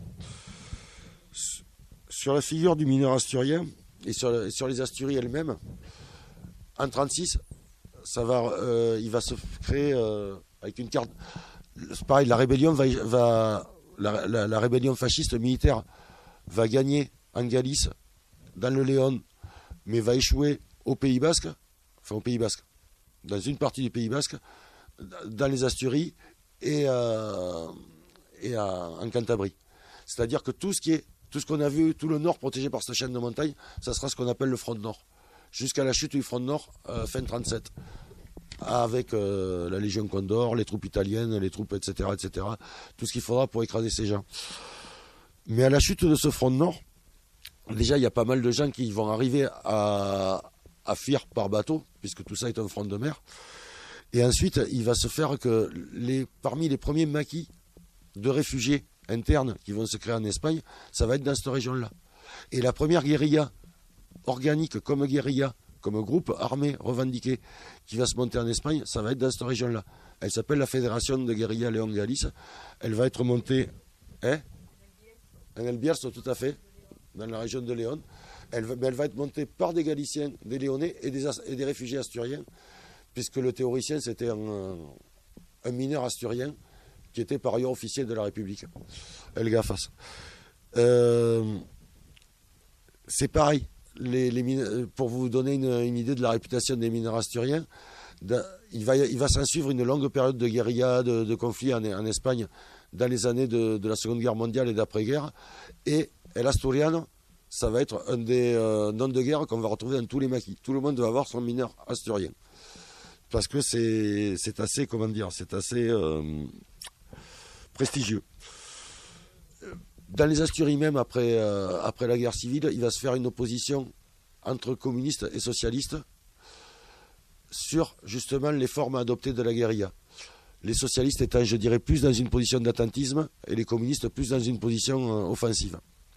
Sur la figure du mineur asturien, et sur, et sur les Asturies elles-mêmes, en trente-six, ça va, euh, il va se créer euh, avec une carte. C'est pareil, la rébellion va, va la, la, la rébellion fasciste militaire va gagner en Galice, dans le Léon, mais va échouer au Pays Basque, enfin au Pays Basque, dans une partie du Pays Basque, dans les Asturies et, euh, et à, en Cantabrie. C'est-à-dire que tout ce qui est, tout ce qu'on a vu, tout le nord protégé par cette chaîne de montagne, ça sera ce qu'on appelle le front nord. Jusqu'à la chute du front nord, euh, fin trente-sept. Avec euh, la Légion Condor, les troupes italiennes, les troupes, et cetera, et cetera. Tout ce qu'il faudra pour écraser ces gens. Mais à la chute de ce front nord, déjà, il y a pas mal de gens qui vont arriver à, à fuir par bateau, puisque tout ça est un front de mer. Et ensuite, il va se faire que les, parmi les premiers maquis de réfugiés internes qui vont se créer en Espagne, ça va être dans cette région-là. Et la première guérilla organique comme guérilla, comme groupe armé revendiqué qui va se monter en Espagne, ça va être dans cette région-là. Elle s'appelle la Fédération de guérilla Léon Galice. Elle va être montée hein, en El Bierzo, tout à fait, dans la région de Léon. Elle va, mais elle va être montée par des Galiciens, des Léonais et des, et des réfugiés asturiens, puisque le théoricien, c'était un, un mineur asturien qui était par ailleurs officier de la République, El Gafas. Euh, c'est pareil. Les, les mine... Pour vous donner une, une idée de la réputation des mineurs asturiens, de, il va, il va s'en suivre une longue période de guérilla, de, de conflits en, en Espagne dans les années de, de la Seconde Guerre mondiale et d'après-guerre. Et El Asturiano, ça va être un des euh, noms de guerre qu'on va retrouver dans tous les maquis. Tout le monde va avoir son mineur asturien. Parce que c'est, c'est assez, comment dire, c'est assez euh, prestigieux. Dans les Asturies même, après, euh, après la guerre civile, il va se faire une opposition entre communistes et socialistes sur justement les formes adoptées de la guérilla. Les socialistes étant, je dirais, plus dans une position d'attentisme et les communistes plus dans une position euh, offensive.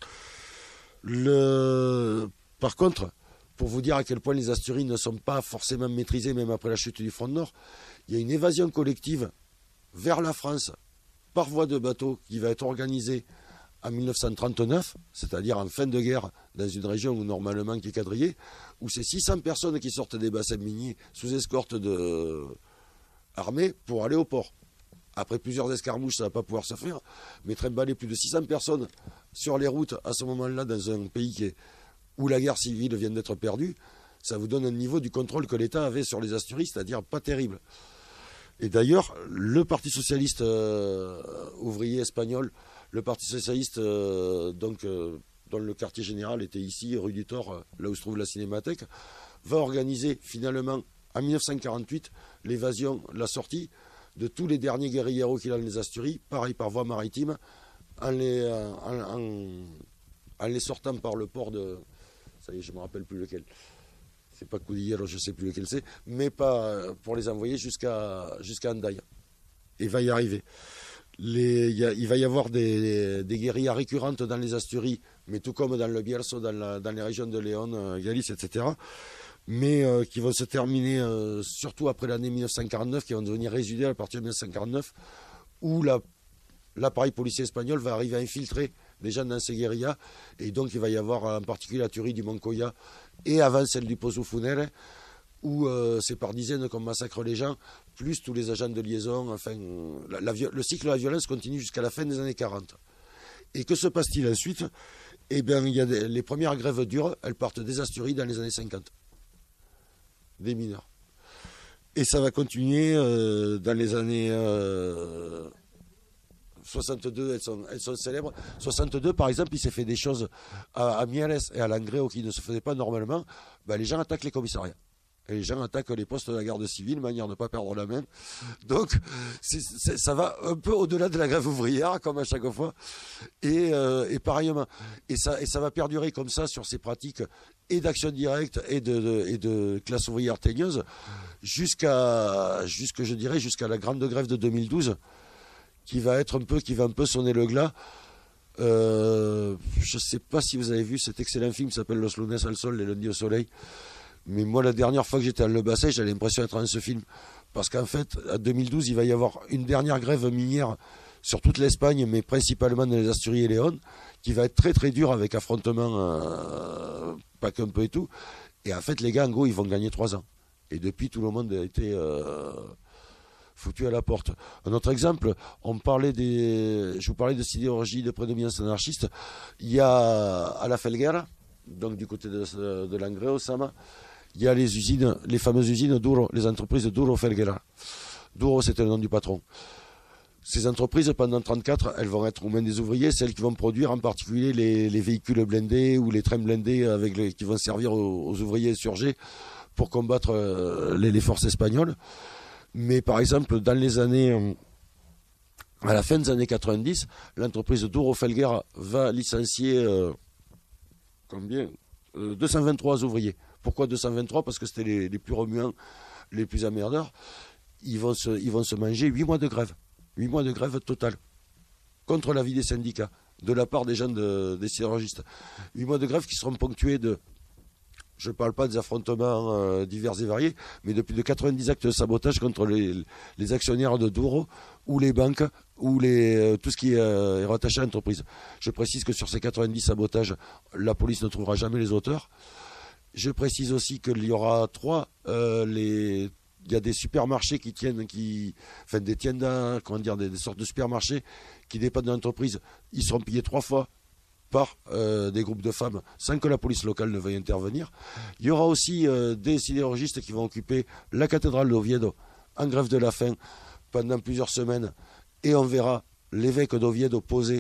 Le... Par contre, pour vous dire à quel point les Asturies ne sont pas forcément maîtrisées, même après la chute du front nord, il y a une évasion collective vers la France par voie de bateau qui va être organisée en mille neuf cent trente-neuf, c'est-à-dire en fin de guerre, dans une région où normalement qui est quadrillée, où c'est six cents personnes qui sortent des bassins miniers sous escorte de armée pour aller au port. Après plusieurs escarmouches, ça ne va pas pouvoir se faire, mais trimballer plus de six cents personnes sur les routes à ce moment-là, dans un pays qui est, où la guerre civile vient d'être perdue, ça vous donne un niveau du contrôle que l'État avait sur les Asturies, c'est-à-dire pas terrible. Et d'ailleurs, le Parti socialiste euh, ouvrier espagnol, le Parti socialiste, euh, donc, euh, dont le quartier général était ici, rue du Thor, là où se trouve la Cinémathèque, va organiser finalement, en mille neuf cent quarante-huit, l'évasion, la sortie de tous les derniers guérilleros qu'il a dans les Asturies, pareil par voie maritime, en les, euh, en, en, en les sortant par le port de... Ça y est, je ne me rappelle plus lequel. C'est pas Cudillero, je ne sais plus lequel c'est, mais pas pour les envoyer jusqu'à jusqu'à Andaille. Il va y arriver. Les, y a, il va y avoir des, des guérillas récurrentes dans les Asturies, mais tout comme dans le Bierzo, dans, la, dans les régions de Léon, euh, Galice, et cetera, mais euh, qui vont se terminer euh, surtout après l'année mille neuf cent quarante-neuf, qui vont devenir résiduelles à partir de mille neuf cent quarante-neuf, où la, l'appareil policier espagnol va arriver à infiltrer des gens dans ces guérillas, et donc il va y avoir en particulier la tuerie du Moncoya, et avant celle du Pozo Funere, où euh, c'est par dizaines qu'on massacre les gens, plus tous les agents de liaison. Enfin, la, la, le cycle de la violence continue jusqu'à la fin des années quarante. Et que se passe-t-il ensuite? Eh bien, il y a des, les premières grèves dures, elles partent des Asturies dans les années cinquante, des mineurs. Et ça va continuer euh, dans les années euh, soixante-deux, elles sont, elles sont célèbres. soixante-deux, par exemple, il s'est fait des choses à, à Mieres et à Langreo qui ne se faisaient pas normalement. Ben, les gens attaquent les commissariats. Et les gens attaquent les postes de la garde civile, manière de ne pas perdre la main. Donc, c'est, c'est, ça va un peu au-delà de la grève ouvrière, comme à chaque fois. Et, euh, et pareillement. Et ça, et ça va perdurer comme ça sur ces pratiques et d'action directe et de, de, et de classe ouvrière teigneuse jusqu'à, jusque, je dirais, jusqu'à la grande grève de deux mille douze, qui va être un peu, qui va un peu sonner le glas. Euh, je ne sais pas si vous avez vu cet excellent film qui s'appelle Los lunes al sol, les lundis au soleil. Mais moi, la dernière fois que j'étais à Le Basset, j'avais l'impression d'être dans ce film. Parce qu'en fait, en deux mille douze, il va y avoir une dernière grève minière sur toute l'Espagne, mais principalement dans les Asturies et Léon, qui va être très très dure avec affrontement, euh, pas qu'un peu et tout. Et en fait, les gars, en gros, ils vont gagner trois ans. Et depuis, tout le monde a été euh, foutu à la porte. Un autre exemple, on parlait des, je vous parlais de cette idéologie de prédominance anarchiste. Il y a à la Felguera, donc du côté de, de Langreo, Sama, il y a les usines, les fameuses usines Duro, les entreprises Duro Felguera. Duro, c'était le nom du patron. Ces entreprises, pendant trente-quatre, elles vont être aux mains des ouvriers, celles qui vont produire en particulier les, les véhicules blindés ou les trains blindés avec les, qui vont servir aux, aux ouvriers insurgés pour combattre euh, les, les forces espagnoles. Mais par exemple, dans les années, euh, à la fin des années quatre-vingt-dix, l'entreprise Duro Felguera va licencier euh, combien euh, deux cent vingt-trois ouvriers. Pourquoi deux cent vingt-trois? Parce que c'était les, les plus remuants, les plus emmerdeurs. Ils vont se, ils vont se manger huit mois de grève. huit mois de grève totale. Contre l'avis des syndicats, de la part des gens de, des sidérurgistes. huit mois de grève qui seront ponctués de, je ne parle pas des affrontements euh, divers et variés, mais de plus de quatre-vingt-dix actes de sabotage contre les, les actionnaires de Duro, ou les banques, ou les, euh, tout ce qui est, euh, est rattaché à l'entreprise. Je précise que sur ces quatre-vingt-dix sabotages, la police ne trouvera jamais les auteurs. Je précise aussi qu'il y aura trois, euh, les... Il y a des supermarchés qui tiennent, qui, enfin des tiendas, comment dire, des, des sortes de supermarchés qui dépendent de l'entreprise. Ils seront pillés trois fois par euh, des groupes de femmes sans que la police locale ne veuille intervenir. Il y aura aussi euh, des sidérurgistes qui vont occuper la cathédrale d'Oviedo en grève de la faim pendant plusieurs semaines. Et on verra l'évêque d'Oviedo poser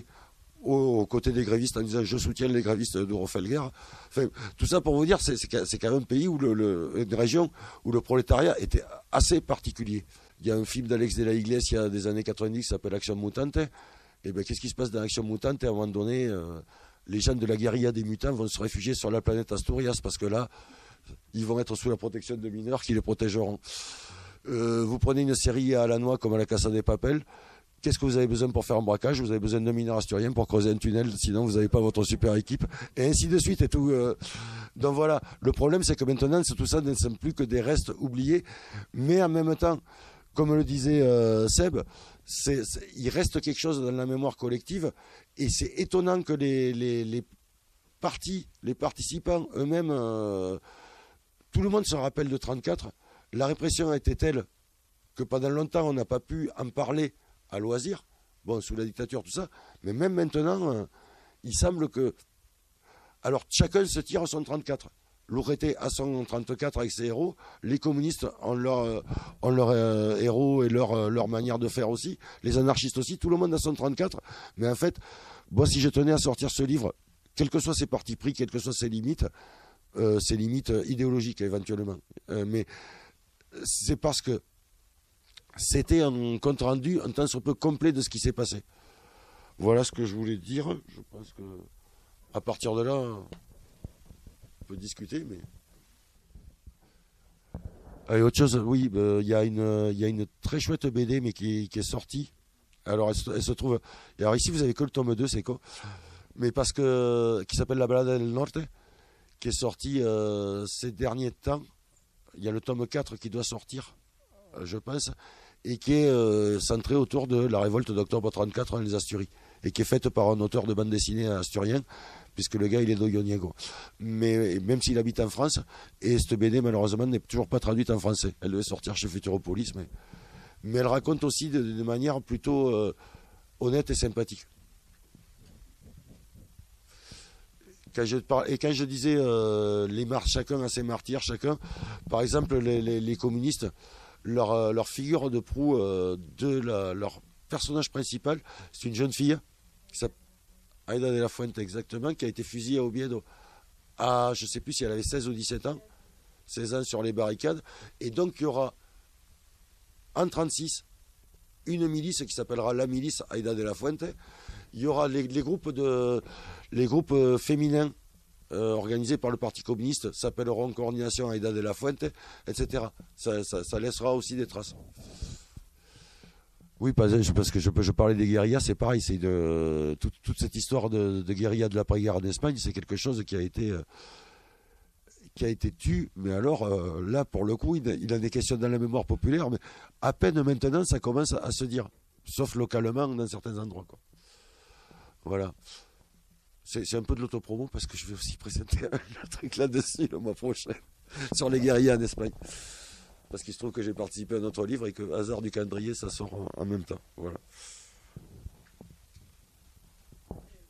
aux côtés des grévistes en disant je soutiens les grévistes Duro Felguera. Enfin, tout ça pour vous dire, c'est, c'est quand même un pays où le, le, une région où le prolétariat était assez particulier. Il y a un film d'Alex de la Iglesia il y a des années quatre-vingt-dix qui s'appelle Action Mutante. Et bien qu'est-ce qui se passe dans Action Mutante? À un moment donné, euh, les gens de la guérilla des mutants vont se réfugier sur la planète Asturias parce que là, ils vont être sous la protection de mineurs qui les protégeront. Euh, vous prenez une série à la noix comme à la Casa de Papel. Qu'est-ce que vous avez besoin pour faire un braquage? Vous avez besoin de mineurs asturiens pour creuser un tunnel, sinon vous n'avez pas votre super équipe, et ainsi de suite. Et tout. Euh... Donc voilà, le problème c'est que maintenant, c'est tout ça ne sont plus que des restes oubliés, mais en même temps, comme le disait euh, Seb, c'est, c'est, il reste quelque chose dans la mémoire collective, et c'est étonnant que les, les, les partis, les participants eux-mêmes, euh, tout le monde se rappelle de trente-quatre, la répression a été telle que pendant longtemps on n'a pas pu en parler à loisir, bon, sous la dictature, tout ça, mais même maintenant, euh, il semble que... Alors, chacun se tire à son trente-quatre. L'Ourreté a son trente-quatre avec ses héros, les communistes ont leurs euh, leur, euh, héros et leur, euh, leur manière de faire aussi, les anarchistes aussi, tout le monde a son trente-quatre, mais en fait, moi, si je tenais à sortir ce livre, quels que soient ses partis pris, quelles que soient ses limites, euh, ses limites idéologiques éventuellement, euh, mais c'est parce que c'était un compte rendu un tant soit peu complet de ce qui s'est passé. Voilà ce que je voulais dire. Je pense que à partir de là, on peut discuter, mais. Allez, autre chose, oui, il euh, y, y a une très chouette B D, mais qui, qui est sortie. Alors, elle, elle se trouve. Alors ici, vous avez que le tome deux, c'est quoi? Mais parce que. Qui s'appelle La Balada del Norte, qui est sortie euh, ces derniers temps. Il y a le tome quatre qui doit sortir, je pense, et qui est euh, centré autour de la révolte d'octobre trente-quatre dans les Asturies, et qui est faite par un auteur de bande dessinée asturien, puisque le gars il est d'Oyoniego. Mais même s'il habite en France, et cette B D malheureusement n'est toujours pas traduite en français. Elle devait sortir chez Futuropolis, mais, mais elle raconte aussi de, de manière plutôt euh, honnête et sympathique. Quand je parle, et quand je disais euh, les mar- chacun a ses martyrs, chacun, par exemple les, les, les communistes, leur, leur figure de proue euh, de la, leur personnage principal, c'est une jeune fille qui s'appelle Aida de la Fuente exactement, qui a été fusillée à Oviedo à, je ne sais plus si elle avait seize ou dix-sept ans, seize ans sur les barricades, et donc il y aura en trente-six une milice qui s'appellera la milice Aida de la Fuente. Il y aura les, les groupes de les groupes euh, féminins euh, organisés par le Parti communiste s'appelleront Coordination Aida de la Fuente, et cetera. Ça, ça, ça laissera aussi des traces. Oui, parce que je, je parlais des guérillas, c'est pareil, c'est de toute, toute cette histoire de, de guérilla de l'après-guerre en Espagne, c'est quelque chose qui a été euh, qui a été tué, mais alors euh, là pour le coup, il, il a des questions dans la mémoire populaire, mais à peine maintenant ça commence à, à se dire, sauf localement dans certains endroits, quoi. Voilà. C'est, c'est un peu de l'autopromo parce que je vais aussi présenter un truc là-dessus le mois prochain sur les guérillas en Espagne. Parce qu'il se trouve que j'ai participé à un autre livre et que, hasard du calendrier, ça sort en, en même temps. Voilà.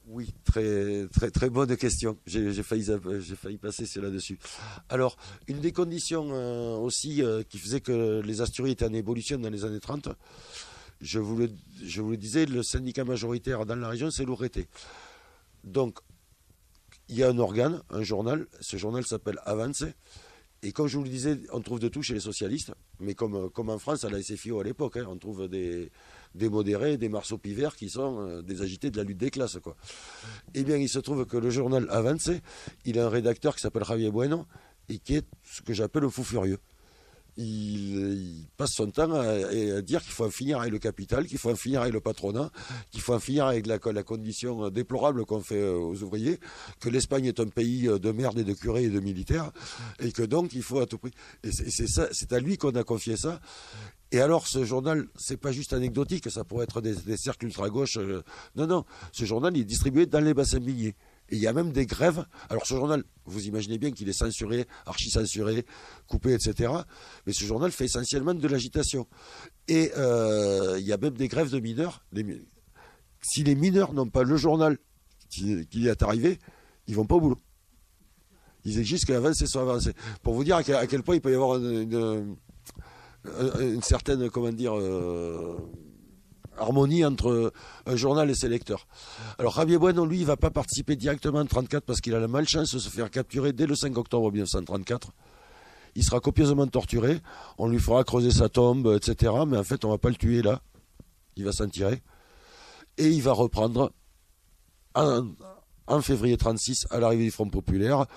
Oui, très, très, très bonne question. J'ai, j'ai, failli, j'ai failli passer c'est là-dessus. Alors, une des conditions euh, aussi euh, qui faisait que les Asturies étaient en évolution dans les années trente, je vous le, je vous le disais, le syndicat majoritaire dans la région, c'est l'O R T. Donc, il y a un organe, un journal, ce journal s'appelle Avance, et comme je vous le disais, on trouve de tout chez les socialistes, mais comme, comme en France, à la S F I O à l'époque, hein, on trouve des, des modérés, des marceaux-pivers qui sont euh, des agités de la lutte des classes, quoi. Eh bien, il se trouve que le journal Avance, il a un rédacteur qui s'appelle Javier Bueno, et qui est ce que j'appelle le fou furieux. Il, il passe son temps à, à dire qu'il faut en finir avec le capital, qu'il faut en finir avec le patronat, qu'il faut en finir avec la, la condition déplorable qu'on fait aux ouvriers, que l'Espagne est un pays de merde et de curés et de militaires, et que donc il faut à tout prix. Et c'est, c'est, ça, c'est à lui qu'on a confié ça. Et alors, ce journal, c'est pas juste anecdotique, ça pourrait être des, des cercles ultra-gauche. Euh, non, non, ce journal, il est distribué dans les bassins miniers. Et il y a même des grèves. Alors ce journal, vous imaginez bien qu'il est censuré, archi-censuré, coupé, et cetera. Mais ce journal fait essentiellement de l'agitation. Et euh, il y a même des grèves de mineurs. Les, si les mineurs n'ont pas le journal qui, qui est arrivé, ils vont pas au boulot. Ils exigent que l'avancée soit avancée. Pour vous dire à quel, à quel point il peut y avoir une, une, une certaine, comment dire... Euh, harmonie entre un journal et ses lecteurs. Alors Javier Bueno, lui, il ne va pas participer directement en trente-quatre parce qu'il a la malchance de se faire capturer dès le cinq octobre mille neuf cent trente-quatre. Il sera copieusement torturé, on lui fera creuser sa tombe, et cetera. Mais en fait, on ne va pas le tuer là. Il va s'en tirer. Et il va reprendre, en, en février trente-six, à l'arrivée du Front Populaire,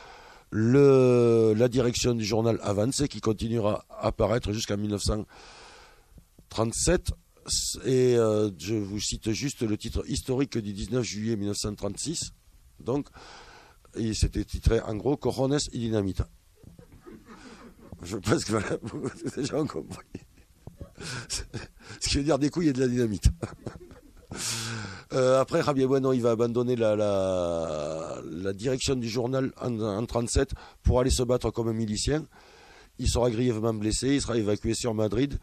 le, la direction du journal Avance, qui continuera à apparaître jusqu'en mille neuf cent trente-sept. Et euh, je vous cite juste le titre historique du dix-neuf juillet mille neuf cent trente-six. Donc, il s'était titré en gros Cojones y Dinamita. Je pense que voilà, vous avez déjà compris. Ce qui veut dire des couilles et de la dynamite. euh, après, Javier Bueno, il va abandonner la, la, la direction du journal en, en trente-sept pour aller se battre comme un milicien. Il sera grièvement blessé, il sera évacué sur Madrid.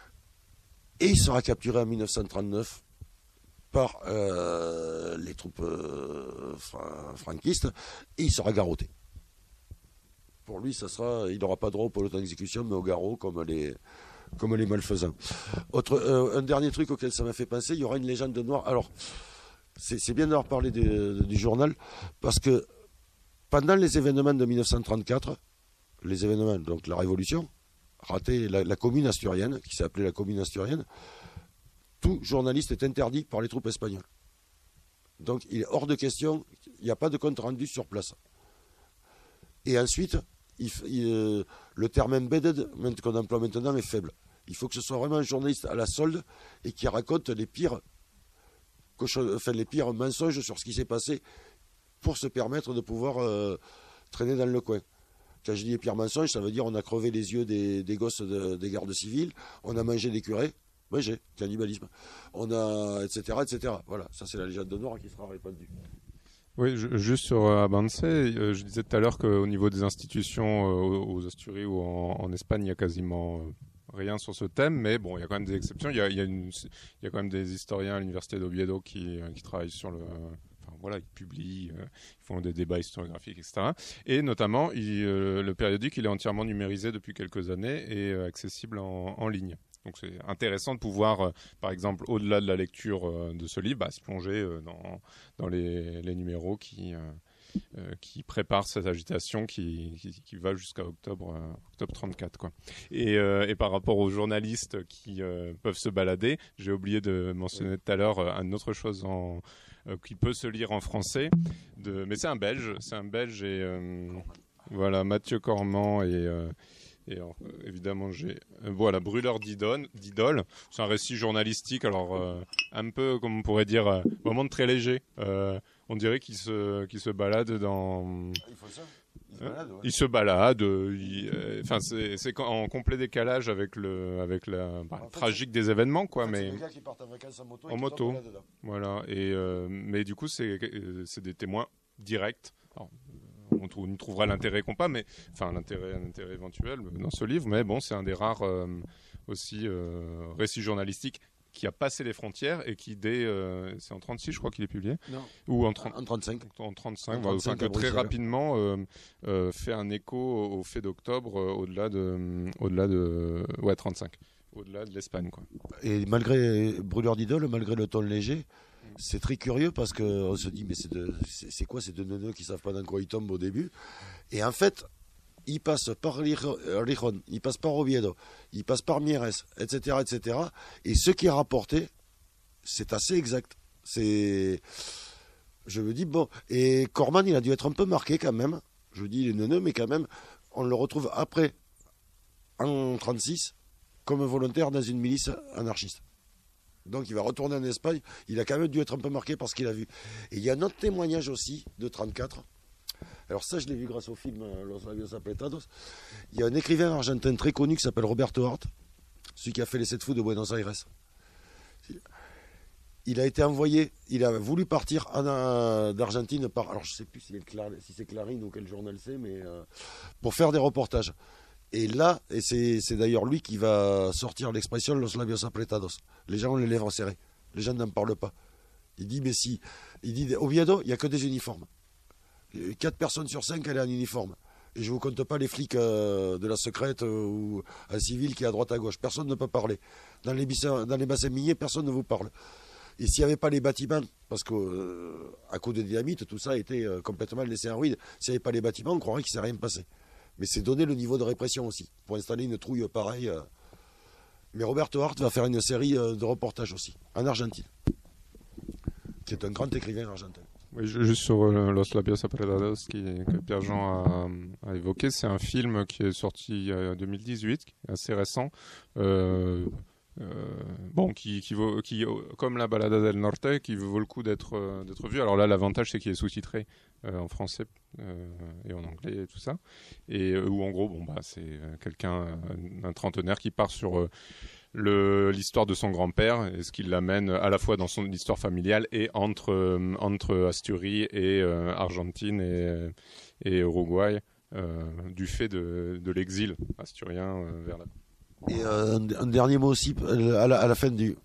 Et il sera capturé en mille neuf cent trente-neuf par euh, les troupes euh, fra- franquistes et il sera garrotté. Pour lui, ça sera, il n'aura pas droit au peloton d'exécution, mais au garrot comme les, comme les malfaisants. Autre, euh, un dernier truc auquel ça m'a fait penser, il y aura une légende noire. Alors, c'est, c'est bien d'avoir parlé de, de, du journal, parce que pendant les événements de mille neuf cent trente-quatre, les événements, donc la Révolution, raté la, la commune asturienne, qui s'est appelée la commune asturienne, tout journaliste est interdit par les troupes espagnoles. Donc il est hors de question, il n'y a pas de compte rendu sur place. Et ensuite, il, il, euh, le terme embedded qu'on emploie maintenant est faible. Il faut que ce soit vraiment un journaliste à la solde et qui raconte les pires, enfin, les pires mensonges sur ce qui s'est passé pour se permettre de pouvoir euh, traîner dans le coin. Quand je dis les pires mensonges, ça veut dire on a crevé les yeux des, des gosses de, des gardes civiles, on a mangé des curés, oui j'ai, cannibalisme, on a, et cetera, et cetera. Voilà, ça c'est la légende de Noir qui sera répandue. Oui, je, juste sur euh, Avance, euh, je disais tout à l'heure qu'au niveau des institutions euh, aux Asturies ou en, en Espagne, il y a quasiment euh, rien sur ce thème, mais bon, il y a quand même des exceptions. Il y a, il y a, une, il y a quand même des historiens à l'université d'Oviedo qui, qui travaillent sur le... Enfin, voilà, ils publient, euh, ils font des débats historiographiques, et cetera. Et notamment, il, euh, le périodique, il est entièrement numérisé depuis quelques années et euh, accessible en, en ligne. Donc c'est intéressant de pouvoir, euh, par exemple, au-delà de la lecture euh, de ce livre, bah, se plonger euh, dans, dans les, les numéros qui, euh, euh, qui préparent cette agitation qui, qui, qui va jusqu'à octobre, euh, octobre trente-quatre, quoi. Et, euh, et par rapport aux journalistes qui euh, peuvent se balader, j'ai oublié de mentionner tout à l'heure euh, une autre chose en, euh, qui peut se lire en français, de, mais c'est un Belge, c'est un Belge et euh, voilà, Mathieu Cormand et... Euh, Et alors, euh, évidemment, j'ai euh, voilà, Brûleur d'idole, d'idole. C'est un récit journalistique, alors euh, un peu, comme on pourrait dire, euh, vraiment très léger. Euh, on dirait qu'il se, qu'il se balade dans. Il faut ça. Il se balade. Ouais. Il se balade. Enfin, euh, c'est, c'est en complet décalage avec le, avec la bah, en fait, tragique des événements, quoi. En fait, mais c'est des gars qui partent en vacances en moto. En moto. Voilà. Et euh, mais du coup, c'est, c'est des témoins directs. Alors, on, trouve, on trouvera l'intérêt qu'on pas, mais enfin l'intérêt, un intérêt éventuel dans ce livre. Mais bon, c'est un des rares euh, aussi euh, récits journalistiques qui a passé les frontières et qui dès euh, c'est en trente-six je crois qu'il est publié Non. ou en, trente En trente-cinq. En trente-cinq, En voilà, trente-cinq, enfin, que à très Bruxelles. rapidement euh, euh, fait un écho au, au fait d'octobre euh, au-delà de euh, au-delà de ouais trente-cinq, au-delà de l'Espagne quoi. Et malgré Brûleur d'idole, malgré le ton léger, c'est très curieux parce qu'on se dit mais c'est, de, c'est, c'est quoi ces deux neuneux qui savent pas dans quoi ils tombent au début. Et en fait, ils passent par Rijon, ils passent par Oviedo, ils passent par Mieres, et cetera, et cetera. Et ce qui est rapporté, c'est assez exact. C'est, je me dis bon. Et Corman, il a dû être un peu marqué quand même. Je dis les neuneux, mais quand même, on le retrouve après, en trente-six, comme volontaire dans une milice anarchiste. Donc il va retourner en Espagne. Il a quand même dû être un peu marqué par ce qu'il a vu. Et il y a un autre témoignage aussi de trente-quatre. Alors ça, je l'ai vu grâce au film Los Labios Apretados. Il y a un écrivain argentin très connu qui s'appelle Roberto Hart, celui qui a fait les sept fous de Buenos Aires. Il a été envoyé, il a voulu partir en, euh, d'Argentine par, alors je ne sais plus si c'est, Clar, si c'est Clarín ou quel journal c'est, mais euh, pour faire des reportages. Et là, et c'est, c'est d'ailleurs lui qui va sortir l'expression Los Labios Apretados. Les gens ont les lèvres serrées. Les gens n'en parlent pas. Il dit, mais si, il dit, Oviedo, il n'y a que des uniformes. Quatre personnes sur cinq, elle est en uniforme. Et je ne vous compte pas les flics euh, de la secrète euh, ou un civil qui est à droite à gauche. Personne ne peut parler. Dans les, bassins, dans les bassins miniers, personne ne vous parle. Et s'il n'y avait pas les bâtiments, parce qu'à euh, coup de dynamite, tout ça a été euh, complètement laissé en ruine. S'il n'y avait pas les bâtiments, on croirait qu'il ne s'est rien passé. Mais c'est donner le niveau de répression aussi, pour installer une trouille pareille. Euh. Mais Roberto Hart va faire une série euh, de reportages aussi, en Argentine, qui est un grand écrivain argentin. Oui, juste sur euh, Los Labios Apretados qui, que Pierre-Jean a, a évoqué, c'est un film qui est sorti en deux mille dix-huit, qui est assez récent, euh, euh, bon, qui, qui, vaut, qui, comme la Balada del Norte, qui vaut le coup d'être, euh, d'être vu. Alors là, l'avantage, c'est qu'il est sous-titré euh, en français euh, et en anglais et tout ça, et euh, où en gros, bon, bah, c'est quelqu'un, un trentenaire qui part sur... Euh, Le, l'histoire de son grand-père et ce qui l'amène à la fois dans son histoire familiale et entre, euh, entre Asturie et euh, Argentine et, et Uruguay euh, du fait de, de l'exil asturien euh, vers là. Et euh, un, un dernier mot aussi à la, à la fin du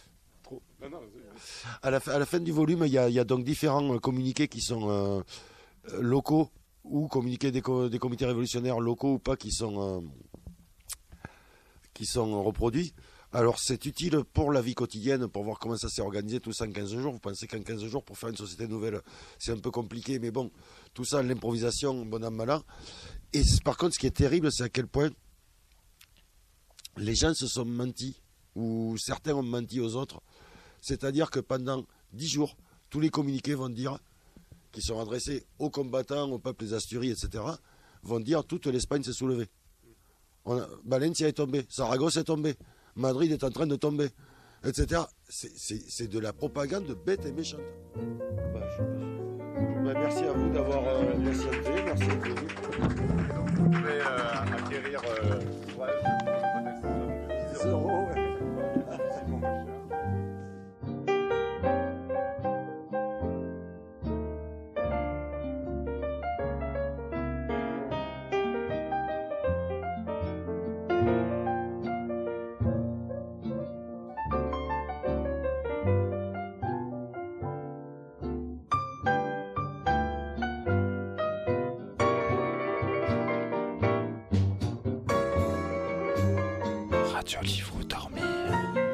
à la, à la fin du volume, il y a, il y a donc différents communiqués qui sont euh, locaux ou communiqués des, co- des comités révolutionnaires locaux ou pas qui sont euh, qui sont reproduits. Alors c'est utile pour la vie quotidienne, pour voir comment ça s'est organisé tout ça en quinze jours. Vous pensez qu'en quinze jours, pour faire une société nouvelle, c'est un peu compliqué, mais bon, tout ça, l'improvisation, bon an, mal an. Et par contre, ce qui est terrible, c'est à quel point les gens se sont mentis, ou certains ont menti aux autres. C'est-à-dire que pendant dix jours, tous les communiqués vont dire, qui sont adressés aux combattants, aux peuples des Asturies, et cetera, vont dire toute l'Espagne s'est soulevée. On a, Valencia est tombée, Saragosse est tombée, Madrid est en train de tomber, et cetera. C'est, c'est, c'est de la propagande bête et méchante. Bah, je, bah, merci à vous d'avoir euh, patienté, merci à vous. Vous pouvez euh, acquérir euh, dix euros, ouais. Radio Livre ou Dormir.